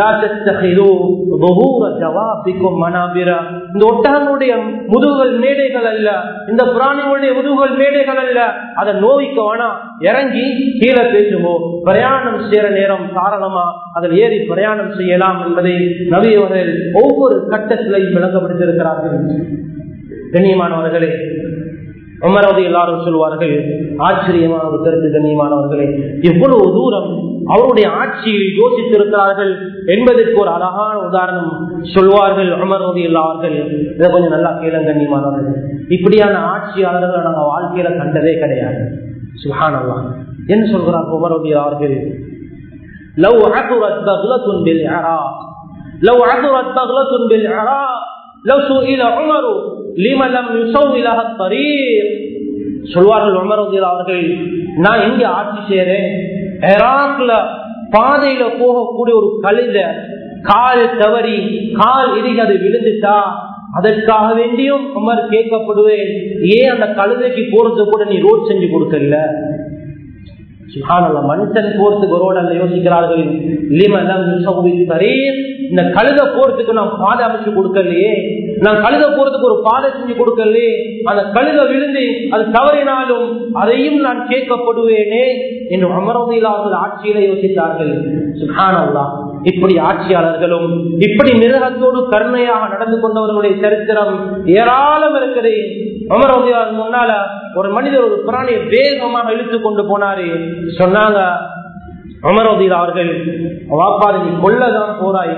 இந்த ஒட்டகங்களுடைய முதுகுகள் மேடைகள் அல்ல, இந்த பிராணிகளுடைய முதுகுகள் மேடைகள் அல்ல, அதை நோய்க்க வேணா, இறங்கி கீழே பேசுவோம். பிரயாணம் செய்யற நேரம் காரணமா அதில் ஏறி பிரயாணம் செய்யலாம் என்பதை நபி அவர்கள் ஒவ்வொரு கட்டத்திலையும் விளங்கப்படுத்தியிருக்கிறார்கள். கண்ணியமானவர்களே, உமரது எல்லாரும் சொல்வார்கள், ஆச்சரியமான ஒரு கருத்து கண்ணியமானவர்களே, எவ்வளவு தூரம் அவருடைய ஆட்சியில் யோசித்திருக்கிறார்கள் என்பதற்கு ஒரு அழகான உதாரணம் சொல்வார்கள் உமரது எல்லார்கள். இதை கொஞ்சம் நல்லா கேளுங்க கண்ணியமானவர்கள். இப்படியான ஆட்சியாளர்களை நாங்க வாழ்க்கையில கண்டதே கிடையாது. சுப்ஹானல்லாஹ். என்ன சொல்கிறார் உமரது எல்லார்கள்? லவ் அத்ரத் பக்லத்துன் பில் இராக் லவ் அத்ரத் பக்லத்துன் பில் இராக் லவ் சுஇல உமர் லிமன் லம் யுஸவ்வி லஹ த்தரீக். சொல்வார்கள் உமர் அவர்கள், நான் எங்க ஆட்சி செய்யறேன், இராக்ல பாதையில போகக்கூடிய ஒரு கழுத கால் தவறி கால் இறுகி அது விழுந்துட்டா அதற்காக வேண்டியும் உமர் கேட்கப்படுவேன், ஏன் அந்த கழுதைக்கு போறது கூட நீ ரோட் செஞ்சு கொடுக்கல? சுப்ஹானல்லாஹ், மனுஷன் போறதுக்கு ஒரு அல்ல யோசிக்கிறார்கள். லிமலம் யுஸவ்வித், இந்த கழுத போறதுக்கு நாம் பாதை அமைச்சு கொடுக்கலையே, நான் கழுத போறதுக்கு ஒரு பாதை செஞ்சு கொடுக்கலையே, அந்த கழுத விழுந்து அது தவறினாலும் அதையும் நான் கேட்கப்படுவேனே என்று உமர் ரலியல்லாஹு அன்ஹு ஆட்சியில யோசித்தார்கள். சுப்ஹானல்லாஹ், இப்படி ஆட்சியாளர்களும் இப்படி மிருகத்தோடு கருணையாக நடந்து கொண்டவர்களுடைய சரித்திரம் ஏராளம் இருக்கிறது. உமர் ரலியல்லாஹு அன்ஹு முன்னால ஒரு மனிதர் ஒரு பிராணியை வேகமாக இழுத்து கொண்டு போனாரு. சொன்னாங்க உமர் ரலியல்லாஹு அவர்கள், வாப்பாரு நீ கொல்லதான் போறாய்,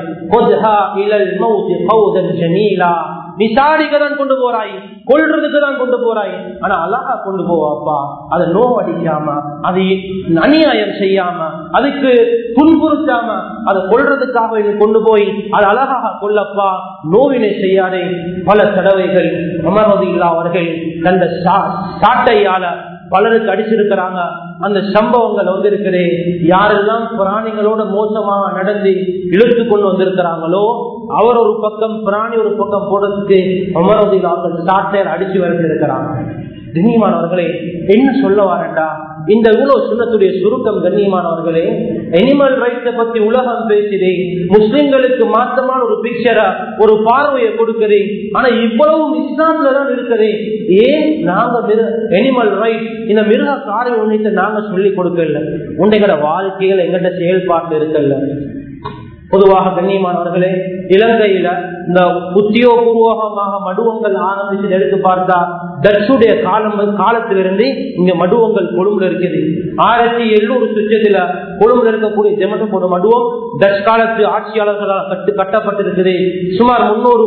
நீ சாடிக்கதான் கொண்டு போறாய், கொல்றதுக்கு தான் கொண்டு போறாய், ஆனா அழகா கொண்டு போவாப்பா, அதை நோவடிக்காம, அதை அநியாயம் செய்யாம, அதுக்கு துன்புறுத்தாம, அதை கொல்றதுக்காக கொண்டு போய் அது அழகாக கொல்லப்பா, நோவினை செய்யாதே. பல தடவைகள் உமர் ரலியல்லாஹு அவர்கள் தந்த சாட்டையால பலருக்கு அடிச்சிருக்கிறாங்க. அந்த சம்பவங்கள் வந்திருக்கிறே, யாரெல்லாம் பிராணிகளோட மோசமாக நடந்து இழுத்து கொண்டு வந்திருக்கிறாங்களோ அவர் ஒரு பக்கம், பிராணி ஒரு பக்கம் போடுறதுக்கு உமர் ரலியல்லாஹு அன்ஹு சாட்டையால் அடிச்சு வந்திருக்கிறாங்க. கண்ணியமானவர்களே, என்ன சொல்ல வரேன்டா, இந்த இவ்வளவு சுன்னத்துடைய சுருக்கம். கண்ணியமானவர்களே, அனிமல் ரைட்ஸை பத்தி உலகம் பேசுதே, முஸ்லிம்களுக்கு மாற்றமான ஒரு பிக்சரை, ஒரு பார்வையை கொடுக்குது. ஆனா இவ்வளவு இஸ்லாம்ல தான் இருக்குது. ஏன் நாங்க அனிமல் ரைட், இந்த மிருக காரை ஒன்றை நாங்க சொல்லிக் கொடுக்கல, உண்டைகள வாழ்க்கையில எங்கிட்ட செயல்பாட்டு இருக்கல. பொதுவாக கண்ணியமானவர்களே, இலங்கையில இந்த உத்தியோகபூர்வமாக மடுவங்கள் ஆரம்பிச்சு எடுத்து பார்த்தா டச்சுடைய காலம் காலத்திலிருந்து இங்க மடுவங்கள் கொழும்புல இருக்குது. ஆயிரத்தி எழுநூறு சுற்றத்துல கொழும்புல இருக்கக்கூடிய ஜெமட்டோட மடுவம் டச் காலத்து ஆட்சியாளர்களால் கட்டு கட்டப்பட்டிருக்குது. சுமார் முன்னூறு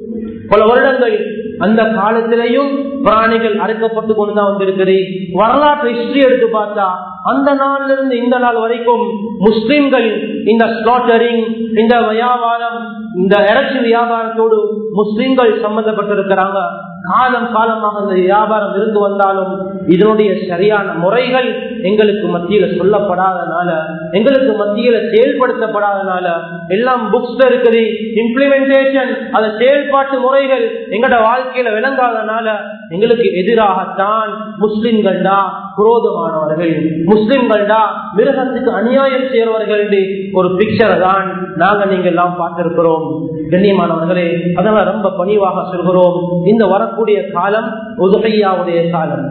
பல வருடங்கள் அந்த காலத்திலையும் பிராணிகள் அறுக்கப்பட்டு கொண்டுதான் வந்திருக்கிறது. வரலாற்று ஹிஸ்டரி எடுத்து பார்த்தா அந்த நாள்ல இருந்து இந்த நாள் வரைக்கும் முஸ்லிம்கள் இந்த ஸ்லாட்டரிங், இந்த வியாபாரம், இந்த இறைச்சி வியாபாரத்தோடு முஸ்லிம்கள் சம்பந்தப்பட்டிருக்கிறாங்க. காலம் காலமாக இந்த வியாபாரம் இருந்து வந்தாலும் இதனுடைய சரியான முறைகள் எங்களுக்கு மத்தியில சொல்லப்படாதனால, எங்களுக்கு மத்தியில செயல்படுத்தப்படாதனால, எல்லாம் புக்ஸ்ல இருக்குது, இம்ப்ளிமெண்டேஷன், அந்த செயல்பாட்டு முறைகள் எங்களோட வாழ்க்கையில விளங்காதனால எங்களுக்கு எதிராகத்தான் முஸ்லிம்கள்டா குரோதமானவர்கள், முஸ்லிம்கள்டா மிருகத்துக்கு அநியாயம் செய்யறவர்கள் ஒரு பிக்சரை தான் நாங்க நீங்க எல்லாம் பார்த்திருக்கிறோம். கண்ணியமானவர்களே, அதனால ரொம்ப பணிவாக சொல்கிறோம், இந்த வரக்கூடிய காலம் உதுஹிய்யாவுடைய காலம்.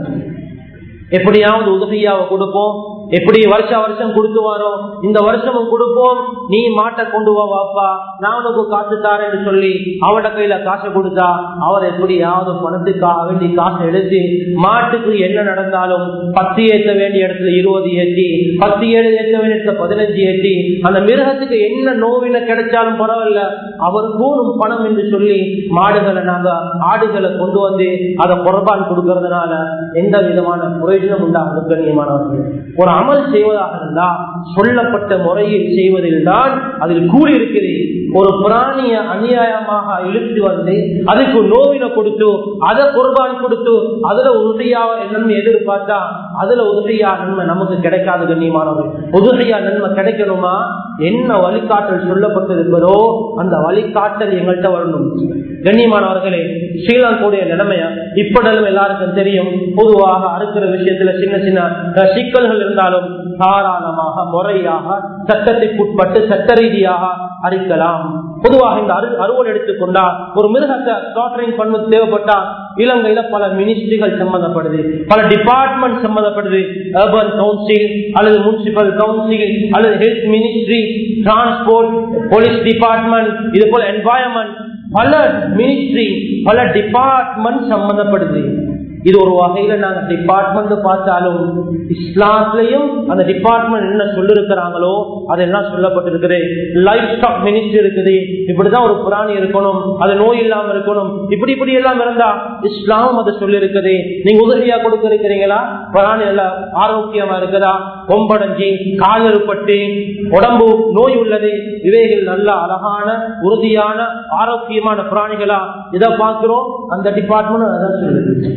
எப்படியாவது உதுஹிய்யாவை கொடுப்போம், எப்படி வருஷ வருஷம் கொடுத்து வரோம், இந்த வருஷமும் கொடுப்போம், நீ மாட்டை கொண்டு வா வாப்பா, நான் உனக்கு காசு தாரேன்னு சொல்லி அவட கையில காசை கொடுத்தா அவர் எப்படியாவது பணத்துக்காக வேண்டி காசை எடுத்து மாட்டுக்கு என்ன நடந்தாலும் பத்து ஏற்ற வேண்டிய இடத்துல இருபது ஏற்றி, பத்து ஏழு ஏற்ற வேண்டிய இடத்துல பதினஞ்சு ஏற்றி, அந்த மிருகத்துக்கு என்ன நோவில கிடைச்சாலும் பரவாயில்ல, அவர் கூறும் பணம் என்று சொல்லி மாடுகளை நாங்க ஆடுகளை கொண்டு வந்து அதை குர்பான் கொடுக்கறதுனால எந்த விதமான பிரயோஜனம் உண்டாகும். கண்ணியமானவர்கள், ஒரு அமல் செய்வதாக இருந்தா சொல்லப்பட்ட முறையில் செய்வதில் தான் அதில் கூறி இருக்கிறது. ஒரு பிராணிய அநியாயமாக இழுத்து வந்து அதுக்கு நோவின கொடுத்து அதை குர்பான் கொடுத்து அதுல உதவியா நன்மை எதிர்பார்த்தா அதுல உதவியா நன்மை நமக்கு கிடைக்காது. கண்ணியமானவர்கள், உதவியா நன்மை கிடைக்கணுமா, என்ன வழிகாட்டல் சொல்லப்பட்டிருக்கிறதோ அந்த வழிகாட்டல் எங்கள்கிட்ட வரணும். கண்ணியமானவர்களே, ஸ்ரீலங்காவுடைய நிலைமையா இப்படியும் எல்லாருக்கும் தெரியும். பொதுவாக அறுக்கிற விஷயத்துல சின்ன சின்ன சிக்கல்கள் இருந்தாலும் தாராளமாக முறையாக சட்டத்திற்குட்பட்டு சட்ட ரீதியாக அறுக்கலாம். பொதுவாக இந்த அறு அறுவடை எடுத்துக்கொண்டா ஒரு மிருகத்தை ஸ்லாட்டரிங் பண்ண தேவைப்பட்டா இலங்கையில பல மினிஸ்ட்ரிகள் சம்பந்தப்படுது, பல டிபார்ட்மெண்ட் சம்பந்தப்படுது. அர்பன் கவுன்சில் அல்லது முனிசிபல் கவுன்சில் அல்லது health ministry, transport, police department, இது போல என்வாயன்மெண்ட், பல மினிஸ்ட்ரி, பல டிபார்ட்மெண்ட் சம்பந்தப்படுது. இது ஒரு வகையில நாங்க டிபார்ட்மெண்ட் பார்த்தாலும் இஸ்லாம்லயும் அந்த டிபார்ட்மெண்ட் என்ன சொல்லிருக்கிறாங்களோ அதெல்லாம் சொல்லப்பட்டிருக்குது. லைஃப் ஸ்டாக் மினிஸ்ட்ரி இருக்குது, இப்படிதான் ஒரு பிராணி இருக்கணும், அது நோய் இல்லாம இருக்கணும், இப்படி இப்படி எல்லாம் இருந்தா இஸ்லாம் அதை சொல்லி இருக்குது. நீங்க உதவியா கொடுக்க இருக்கிறீங்களா, பிராணி எல்லாம் ஆரோக்கியமா இருக்குதா, கொம்படைஞ்சி காலறுப்பட்டு உடம்பு நோய் உள்ளது, இவைகள் நல்ல அழகான உறுதியான ஆரோக்கியமான பிராணிகளா, இதை பார்க்கிறோம். அந்த டிபார்ட்மெண்ட் அதான் சொல்லுது.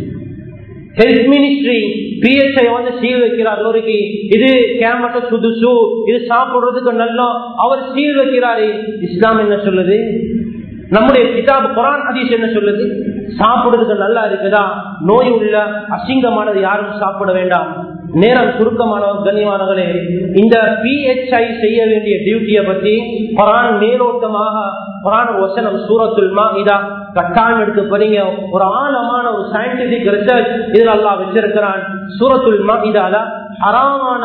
ஹெல்த் மினிஸ்ட்ரி பிஎஸ்ஐ வந்து சீல் வைக்கிறார் லோரிக்கு, இது கேமட்ட புதுசு, இது சாப்பிடுறதுக்கு நல்லா, அவர் சீல் வைக்கிறாரு. இஸ்லாம் என்ன சொல்லுது, நம்முடைய கிதாப் குர்ஆன் ஹதீஸ் என்ன சொல்லுது, சாப்பிடுறதுக்கு நல்லா இருக்குதா, நோய் உள்ள அசிங்கமானது யாரும் சாப்பிட வேண்டாம். நேரம் சுருக்கமான கண்ணியமானவர்களே, இந்த பிஹெச்ஐ செய்ய வேண்டிய டியூட்டியை பத்தி குர்ஆன் மேலோட்டமாக குர்ஆன் வசனம் சூரத்துல் மாஇதா கட்டாயம் எடுத்து படிங்க. ஒரு ஆழமான ஒரு சயின்டிபிக் ரிசர்ச் இதில் அல்லாஹ் வச்சிருக்கிறான். சூரத்துல் மாஇதால ஹராமான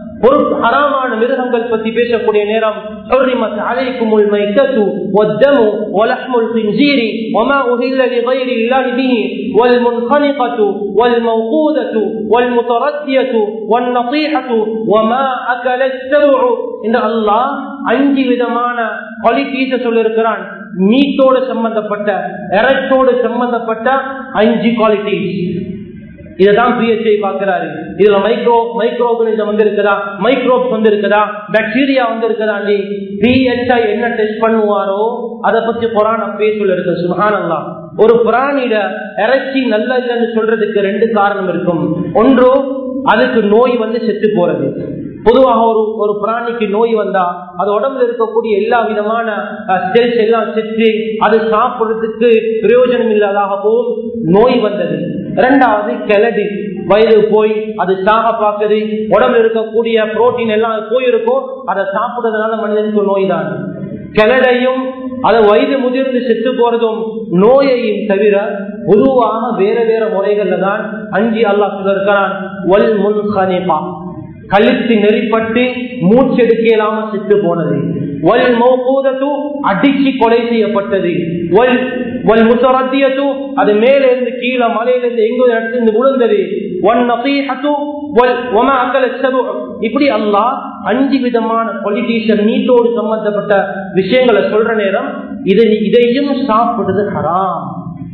ஹராமான மிருகங்கள் பத்தி பேசக்கூடிய நேரம் حرمت عليكم الميتة والدم ولحم الخنزير وما أهل لغير الله به والمنخنقة والموقوذة والمتردية والنطيحة وما أكل السبع. إن الله அஞ்சு விதமான குவாலிட்டிஸை சொல்லியிருக்கிறான். மீட்டோடு சம்பந்தப்பட்ட இறைச்சோடு சம்பந்தப்பட்ட அஞ்சு குவாலிட்டிஸ். இதுதான் பிஹெச்ஐ பார்க்கிறாரு. இதுல மைக்ரோ மைக்ரோ ஆர்கானிசம் வந்து இருக்குதா, மைக்ரோப்ஸ் வந்து இருக்குதா, பாக்டீரியா வந்து இருக்குதா, பிஹெச்ஐ என்ன டெஸ்ட் பண்ணுவாரோ அதை பத்தி குர்ஆன் அப்பே சொல்லிருக்கு. சுப்ஹானல்லாஹ். ஒரு பிராணியில இறைச்சி நல்லதுன்னு சொல்றதுக்கு ரெண்டு காரணம் இருக்கும். ஒன்று, அதுக்கு நோய் வந்து செத்து போறது. பொதுவாக ஒரு ஒரு பிராணிக்கு நோய் வந்தா அது உடம்புல இருக்கக்கூடிய எல்லா விதமான செல்ஸ் எல்லாம் செத்து அது சாப்பிடுறதுக்கு பிரயோஜனம் இல்லாதாக போகும். நோய் வந்தது. இரண்டாவது, கிளடி வயது போய் அது சாக பார்க்குது, உடம்புல இருக்கக்கூடிய புரோட்டீன் எல்லாம் போயிருக்கும், அதை சாப்பிடுறதுனால மனிதனுக்கு நோய் தான். கிளடையும் அது வயது முதிர்ந்து செத்து போறதும் நோயையும் தவிர பொதுவாக வேற வேற முறைகள்ல தான் அஞ்சு அல்லாஹ் சொல்லிருக்கிறான். வல் முன்கனிபா, கழுத்து நெறிப்பட்டு மூச்செடுக்க இல்லாம செத்து போனது. வல் மௌகூதத்து, அடிச்சு கொலை செய்யப்பட்டது. வல் வல் முத்தரத்தியத்து, அது மேல இருந்து கீழே மலையில இருந்து எங்கோ இடத்துல விழுந்தது. வல் நஸீஹத்து வல் வமா அக்கல ஸபு. இப்படி அல்லாஹ் அஞ்சு விதமான பொலிட்டிஷியன் நீட்டோடு சம்பந்தப்பட்ட விஷயங்களை சொல்ற நேரம் இது இதையும் சாப்பிடுறது ஹராம்.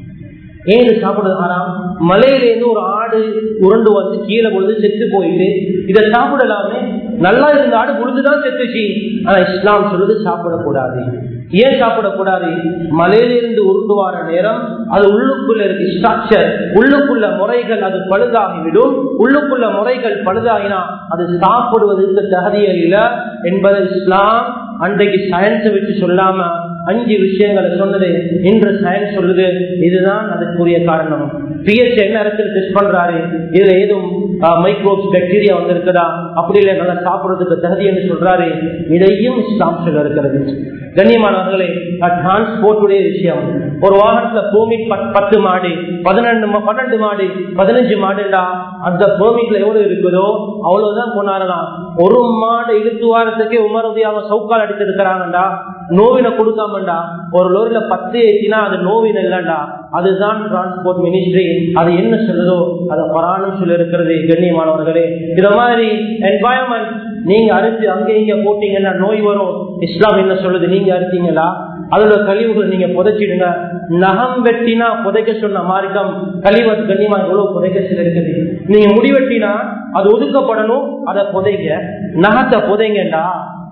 ஏன் சாப்பிடுறது ஹராம்? மலையிலேருந்து ஒரு ஆடு உருண்டு வந்து கீழே பொழுது செத்து போயிட்டு இதை சாப்பிடலாமே, நல்லா இருந்த ஆடு பொழுதுதான் செத்துச்சு. ஆனா இஸ்லாம் சொல்லுது சாப்பிடக்கூடாது. ஏன் சாப்பிடக்கூடாது? மலையிலிருந்து உருண்டு வர நேரம் அது உள்ளுக்குள்ள இருக்கு ஸ்ட்ரக்சர், உள்ளுக்குள்ள முறைகள் அது பழுதாகிவிடும். உள்ளுக்குள்ள முறைகள் பழுதாகினா அது சாப்பிடுவதற்கு தகுதியே இல்லை என்பதை இஸ்லாம் அன்றைக்கு சயின்ஸை வச்சு சொல்லாம அஞ்சு விஷயங்களை சொன்னது. இன்று சயின்ஸ் சொல்லுது இதுதான் அதுக்குரிய காரணம். பிஹெச் என்ன இடத்துல டெஸ்ட் பண்றாரு, இதுல ஏதும் மைக்ரோப்ஸ் பாக்டீரியா வந்து இருக்குதா, அப்படி இல்லை நல்லா சாப்பிடுறதுக்கு தகுதி என்று சொல்றாரு. இதையும் இஸ்லாம் சொல்ல இருக்கிறது. கண்ணியமானவர்களே, டிரான்ஸ்போர்ட்டுடைய விஷயம். ஒரு வாகனத்துல பெர்மிட் பத்து மாடு, பதினெண்டு பன்னெண்டு மாடு, பதினஞ்சு மாடுடா, அந்த பெர்மிட்ல எவ்வளவு இருக்குதோ அவ்வளவுதான் கொண்டாடலாம். ஒரு மாடு இழுத்து வாரத்துக்கே உமரதியாக சவுக்கால் அடித்திருக்கிறாங்கடா, நோவினை கொடுக்காமண்டா. ஒரு லோரில பத்து ஏற்றினா அது நோவின இல்லண்டா. அதுதான் டிரான்ஸ்போர்ட் மினிஸ்ட்ரி. அது என்ன சொல்லுதோ அதை குர்ஆனும் சொல்லி இருக்கிறது. கண்ணியமானவர்களே, இந்த மாதிரி என்வாயன்மெண்ட் நீங்க அரிசி அங்கே இங்க போட்டீங்கன்னா நோய் வரும். இஸ்லாம் என்ன சொல்லுது? நீங்க அரிசிங்களா, அதுல கழிவுகள் நீங்க புதைச்சிடுங்க. நகம் வெட்டினா புதைக்க சொன்ன மார்க்கம் கழிவு கண்ணியமா எவ்வளவு புதைக்க சில இருக்குது. நீங்க முடிவெட்டினா அது ஒதுக்கப்படணும், அதை புதைங்க. நகத்தை புதைங்கண்டா,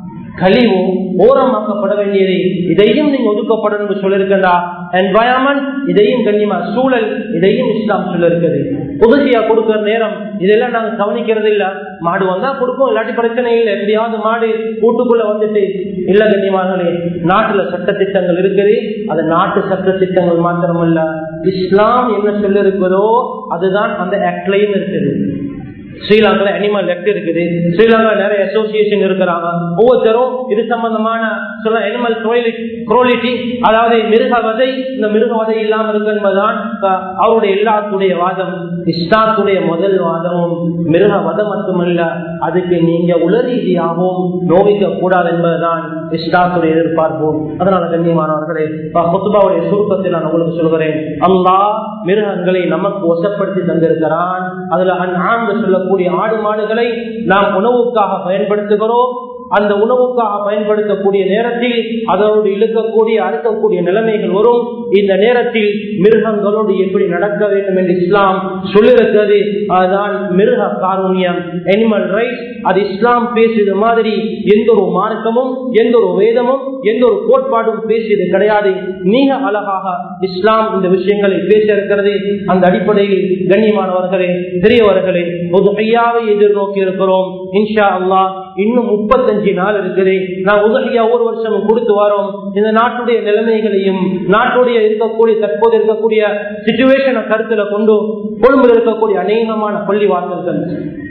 கழிவு ஓரமாக்கப்பட வேண்டியது, இதையும் நீங்க ஒதுக்கப்படணும் சொல்லிருக்கா. என்வாயன்மெண்ட் இதையும் கண்ணியமா, சூழல் இதையும் இஸ்லாம் சொல்ல இருக்குது. புதுசியா கொடுக்கிற நேரம் இதெல்லாம் நாங்க கவனிக்கிறது இல்ல. மாடு வந்தா கொடுக்கும், இல்லாட்டி பிரச்சனை இல்லை. எப்படியாவது மாடு கூட்டுக்குள்ள வந்துட்டு இல்ல. கண்ணியமானே, நாட்டுல சட்ட திட்டங்கள் இருக்குது. அது நாட்டு சட்ட திட்டங்கள் மாத்திரமல்ல, இஸ்லாம் என்ன சொல்ல இருக்குதோ அதுதான் அந்த ஆக்ட்லயும் இருக்குது. ஸ்ரீலங்கால அனிமல் ஆக்ட் இருக்குது. ஸ்ரீலங்கா நிறைய அசோசியேஷன் இருக்கிறாங்க. ஒவ்வொருத்தரும் இது சம்பந்தமான சொல்ல அனிமல் குரோலிட்டி, அதாவது மிருகவதை, இந்த மிருகவதை இல்லாமல் இருக்கு என்பதுதான் அவருடைய எல்லாத்துடைய வாதம். இஸ்லாத்துடைய முதல் வாதமும் மிருகவதை மட்டுமல்ல, அதுக்கு நீங்க உளரீதியாகவும் நோவிக்க கூடாது என்பதுதான் இஸ்லாத்துடைய எதிர்பார்ப்போம். அதனால கண்ணியமானவர்களே, குத்பாவுடைய சுருக்கத்தில் நான் உங்களுக்கு சொல்கிறேன், அல்லாஹ் மிருகங்களை நமக்கு வசப்படுத்தி தந்திருக்கிறான். அதுல அன்ஆம் சொல்ல கூடிய ஆடு மாடுகளை நாம் உணவுக்காக பயன்படுத்துகிறோம். அந்த உணவுக்காக பயன்படுத்தக்கூடிய நேரத்தில் அதோடு இழுக்கக்கூடிய அறுக்கக்கூடிய நிலைமைகள் வரும். இந்த நேரத்தில் மிருகங்களோடு எப்படி நடக்க வேண்டும் என்று இஸ்லாம் சொல்லிருக்கிறது. அதுதான் மிருக காருண்யம், அனிமல் ரைட்ஸ். அது இஸ்லாம் பேசியது மாதிரி எந்த ஒரு மார்க்கமும் எந்த ஒரு வேதமும் எந்த ஒரு கோட்பாடும் பேசியது கிடையாது. மிக அழகாக இஸ்லாம் இந்த விஷயங்களை பேச இருக்கிறது. அந்த அடிப்படையில் கண்ணியமானவர்களே, பெரியவர்களே, ஒரு ஐயாவை எதிர்நோக்கி இருக்கிறோம். இன்ஷா அல்லாஹ் இன்னும் முப்பத்தஞ்சு நாள் இருக்குது. நான் உதவியா ஒரு வருஷம் கொடுத்து வரோம். இந்த நாட்டுடைய நிலைமைகளையும் நாட்டுடைய இருக்கக்கூடிய தற்போது இருக்கக்கூடிய சிச்சுவேஷனை கருத்துல கொண்டு கொழும்புல இருக்கக்கூடிய அநேகமான பள்ளி வாசல்கள்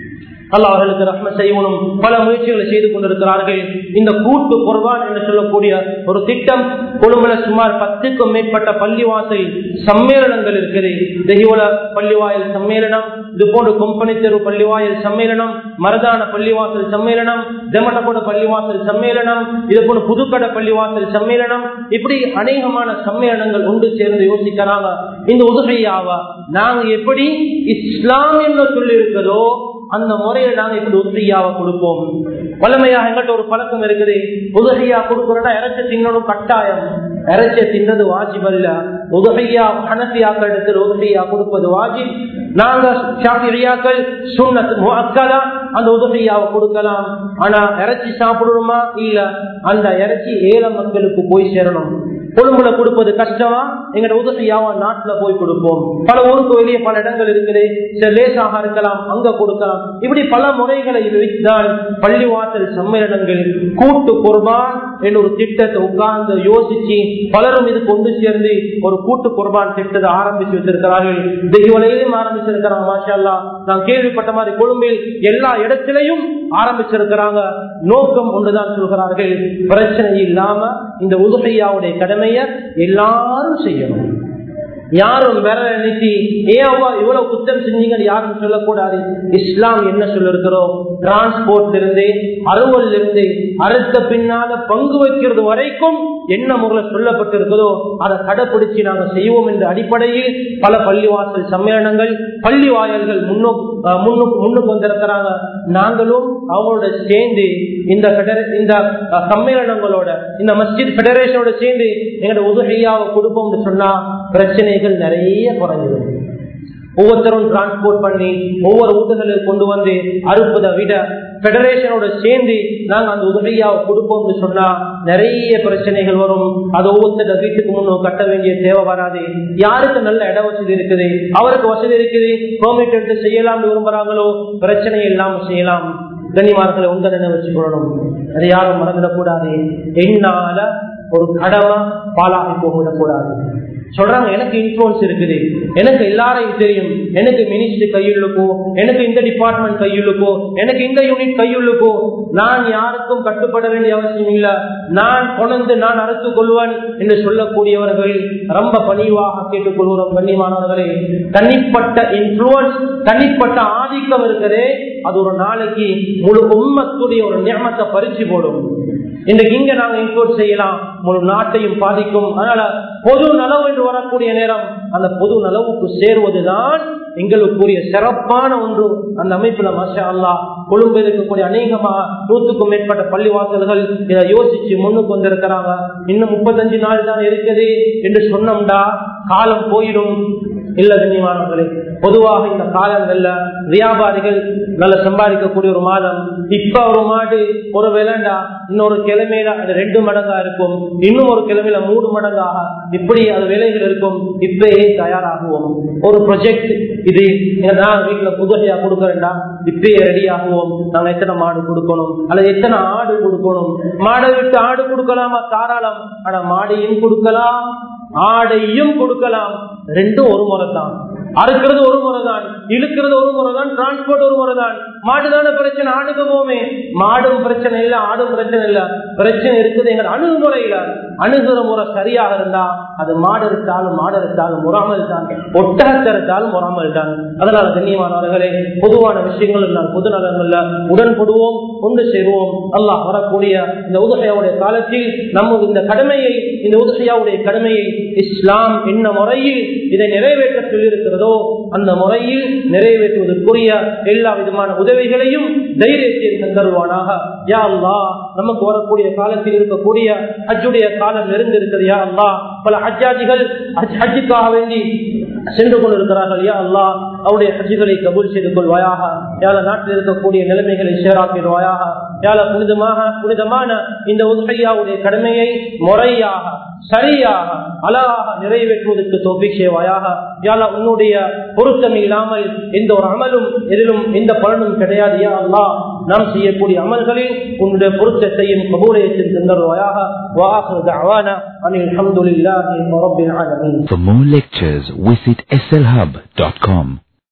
அல்லாஹ் அவர்களுக்கு ரஹ்மத் செய்யணும். பல முயற்சிகளை செய்து கொண்டிருக்கிறார்கள். இந்த கூட்டு குர்பான் என்று சொல்லக்கூடிய ஒரு திட்டம் கொழும்புல சுமார் பத்துக்கும் மேற்பட்ட பள்ளிவாசல் சம்மேளனங்கள் இருக்குது. தெஹிவல பள்ளிவாயல் சம்மேளனம், இது போன்று கொம்பனி தெரு பள்ளிவாயல் சம்மேளனம், மரதான பள்ளிவாசல் சம்மேளனம், ஜமட்டகோட பள்ளிவாசல் சம்மேளனம், இது போன்று புதுக்கடை பள்ளிவாசல் சம்மேளனம், இப்படி அநேகமான சம்மேளனங்கள் ஒன்று சேர்ந்து யோசிக்கிறாங்க. இந்த உதுகையாவா நாங்க எப்படி இஸ்லாம் என்று சொல்லி இருக்கிறதோ அந்த முறையில நாங்க இப்படி உதவியாவை கொடுப்போம். வல்லமையாக எங்கள்கிட்ட ஒரு பழக்கம் இருக்குது. உதவியா கொடுக்கறோம்னா இறைச்சி தின்னணும் கட்டாயம். இறைச்சி தின்றது வாஜிப் அல்ல. உதவியா ஹனஃபியாக்கள் இடத்துல உதவியா கொடுப்பது வாஜிப். நாங்க ஷாஃபிஈயாக்கள் சுன்னத் முஅக்கதா அந்த உதவியாவை கொடுக்கலாம். ஆனா இறைச்சி சாப்பிடணுமா இல்ல அந்த இறைச்சி ஏழை மக்களுக்கு போய் சேரணும். கொழும்புல கொடுப்பது கஷ்டமா, எங்கட உதவியாவா நாட்டுல போய் கொடுப்போம். பல ஊருக்கு வெளியே பல இடங்கள் இருக்குது, சில லேசாக இருக்கலாம், அங்க கொடுக்கலாம். இப்படி பல முறைகளை வைத்தால் பள்ளிவாசல் சம்மேளனங்கள் கூட்டு குர்பான் என்ற ஒரு திட்டத்தை உட்கார்ந்து யோசிச்சு பலரும் இது கொண்டு சேர்ந்து ஒரு கூட்டு குர்பான் திட்டத்தை ஆரம்பிச்சு வச்சிருக்கிறார்கள். தெய்வலையிலும் ஆரம்பிச்சிருக்கிறாங்க. மாஷா அல்லாஹ், நான் கேள்விப்பட்ட மாதிரி கொழும்பில் எல்லா இடத்திலையும் ஆரம்பிச்சிருக்கிறாங்க. நோக்கம் ஒன்றுதான் சொல்கிறார்கள், பிரச்சனை இல்லாம இந்த உதுகையாவுடைய கடமையை எல்லாரும் செய்யணும். யாரும் வேற நினைச்சு ஏவா இவ்வளவு குற்றம் செஞ்சீங்க யாரும் சொல்லக்கூடாது. இஸ்லாம் என்ன சொல்லிருக்கிறோம், டிரான்ஸ்போர்ட்ல இருந்து அறுவல் இருந்து அறுத்த பின்னால பங்கு வைக்கிறது வரைக்கும் என்ன முறையில் சொல்லப்பட்டிருக்கிறதோ அதை கடைபிடிச்சு நாங்க செய்வோம் என்ற அடிப்படையில் பல பள்ளிவாசல் சம்மேளனங்கள் பள்ளி வாயல்கள் முன்னுக்கு முன்னுக்கு வந்திருக்கிறாங்க. நாங்களும் அவங்களோட சேர்ந்து இந்த இந்த சம்மேளனங்களோட இந்த மஸ்ஜித் பெடரேஷனோட சேர்ந்து எங்களோட உதவியாவை கொடுப்போம்னு சொன்னா பிரச்சனைகள் நிறைய குறைஞ்சிடும். ஒவ்வொருத்தரும் டிரான்ஸ்போர்ட் பண்ணி ஒவ்வொரு ஊர்களுக்கு கொண்டு வந்து அறுப்பதை விட பெடரேஷனோட சேர்ந்து நாங்க அந்த உதவியாவை கொடுப்போம்னு சொன்னா நிறைய பிரச்சனைகள் வரும். அது ஒவ்வொருத்தர வீட்டுக்கு முன்னும் கட்ட வேண்டிய தேவை வராது. யாருக்கு நல்ல இட வசதி இருக்குது, அவருக்கு வசதி இருக்குது, பெர்மிட் எடுத்து செய்யலாம்னு விரும்புறாங்களோ பிரச்சனை இல்லாம செய்யலாம். கண்ணியமார்களை உங்க நினைவு வச்சுக்கொள்ளணும், அதை யாரும் மறந்துடக்கூடாது. என்னால ஒரு கடமை பாலாகி போகக்கூடாது. சொல்றாங்க எனக்கு இன்ஃபுளுன்ஸ் இருக்குது, எனக்கு எல்லாரையும் தெரியும், எனக்கு மினிஸ்ட்ரி கையுள்ளுக்கோ, எனக்கு இந்த டிபார்ட்மெண்ட் கையுள்ளுக்கோ, எனக்கு இந்த யூனிட் கையுள்ளுக்கோ, நான் யாருக்கும் கட்டுப்பட வேண்டிய அவசியம் இல்ல, நான் கொண்டு நான் அறுத்துக் கொள்வேன் என்று சொல்லக்கூடியவர்கள் ரொம்ப பணிவாக கேட்டுக் கொள்கிறோம். கண்ணியமானவர்களே, தனிப்பட்ட இன்ஃபுளுன்ஸ் தனிப்பட்ட ஆதிக்கம் இருக்கிறதே அது ஒரு நாளைக்கு முழு உம்மத்துடைய ஒரு நியமத்தை பறிச்சு போடும். இன்றைக்கு இங்க நாங்க இன்ஃபுளுன்ஸ் செய்யலாம், முழு நாட்டையும் பாதிக்கும். அதனால பொது நலவு என்று வரக்கூடிய நேரம் அந்த பொது நலவுக்கு சேருவதுதான் எங்களுக்குரிய சிறப்பான ஒன்று. அந்த அமைப்புல மாஷா அல்லாஹ் கொழும்பு இருக்கக்கூடிய அநேகமா நூற்றுக்கும் மேற்பட்ட பள்ளிவாசல்கள் இதை யோசிச்சு முன்னுக்கு வந்திருக்கிறாங்க. இன்னும் முப்பத்தஞ்சு நாள் தான் இருக்குது என்று சொன்னோம்டா காலம் போயிடும். இல்ல கண்ணியமானவர்களே, பொதுவாக இந்த காலங்கள்ல வியாபாரிகள் நல்ல சம்பாதிக்கக்கூடிய ஒரு மாதம். இப்ப ஒரு மாடு ஒரு விலைண்டா இன்னொரு கிழமையில அது ரெண்டு மடங்கா இருக்கும், இன்னும் ஒரு கிழமையில மூணு மடங்காக இப்படி அது விலைகள் இருக்கும். இப்பயே தயாராகுவோம். ஒரு ப்ரொஜெக்ட் இது நான் வீட்டுல புதுகையா கொடுக்கறேன்டா, இப்பயே ரெடி ஆகுவோம். நாங்க எத்தனை மாடு கொடுக்கணும் அல்லது எத்தனை ஆடு கொடுக்கணும். மாடை விட்டு ஆடு கொடுக்கலாமா? தாராளம். ஆனா மாடையும் கொடுக்கலாம், ஆடையும் கொடுக்கலாம். ரெண்டும் ஒரு முறை தான். அறுக்கிறது ஒரு முறை தான், இழுக்கிறது ஒரு முறை தான், டிரான்ஸ்போர்ட் ஒரு முறை தான். மாடுதான பிரச்சனை, ஆடுக்கு போமே. மாடும் பிரச்சனை இல்ல, ஆடும் பிரச்சனை இல்ல. பிரச்சனை இருக்குது எங்க அணுகுமுறையில. அணுகுற முறை சரியாக இருந்தா அது மாடு எடுத்தாலும் மாடு எடுத்தாலும் முறாமல் தான், ஒட்டகத்தை எடுத்தாலும் முறாமல் தான். அதனால கண்ணியமானவர்களே, பொதுவான விஷயங்கள் நான் பொது நலங்கள்ல உடன்படுவோம், கொண்டு சேருவோம். அல்லாஹ் வரக்கூடிய இந்த உதுகையாவுடைய காலத்தில் நம்ம இந்த கடமையை இந்த உதுகையாவுடைய கடமையை இஸ்லாம் என்ன முறையில் இதை நிறைவேற்ற சொல்லியிருக்கிறதோ அந்த முறையில் நிறைவேற்றுவதற்குரிய எல்லா விதமான உதவிகளையும் தைரியத்தை தருவானாக. யா அல்லாஹ், நமக்கு வரக்கூடிய காலத்தில் இருக்கக்கூடிய ஹஜ்ஜுடைய காலம் நெருங்கிருக்கிறது. யா அல்லாஹ், பல ஹஜ்ஜாஜிகள் ஹஜ்ஜுக்காக வேண்டி சென்று கொண்டிருக்கிறார்கள். யா அல்லாஹ், அவருடைய ஹஜ்ஜுகளை கபூல் செய்து கொள்வாயாக. யால நாட்டில் இருக்கக்கூடிய நிலைமைகளை சேராக்கிடுவாயாக. யால புனிதமாக புனிதமான இந்த உதுகையாவுடைய கடமையை முறையாக சரியாக அழகாக நிறைவேற்றுவதற்கு தௌஃபீக் செய்வாயாக. யால உன்னுடைய பொருத்தம் இல்லாமல் எந்த ஒரு அமலும் எதிலும் எந்த பலனும் கிடையாது. யா அல்லாஹ், நாம் செய்யக்கூடிய அமல்களில் உன்னுடைய பொருத்தத்தையும் கபூலையத்தையும் தந்தருவாயாக. வஆகிரு தஅவானா அனில் ஹம்துலில்லாஹி ரப்பில் ஆலமீன். For more lectures visit S L hub dot com.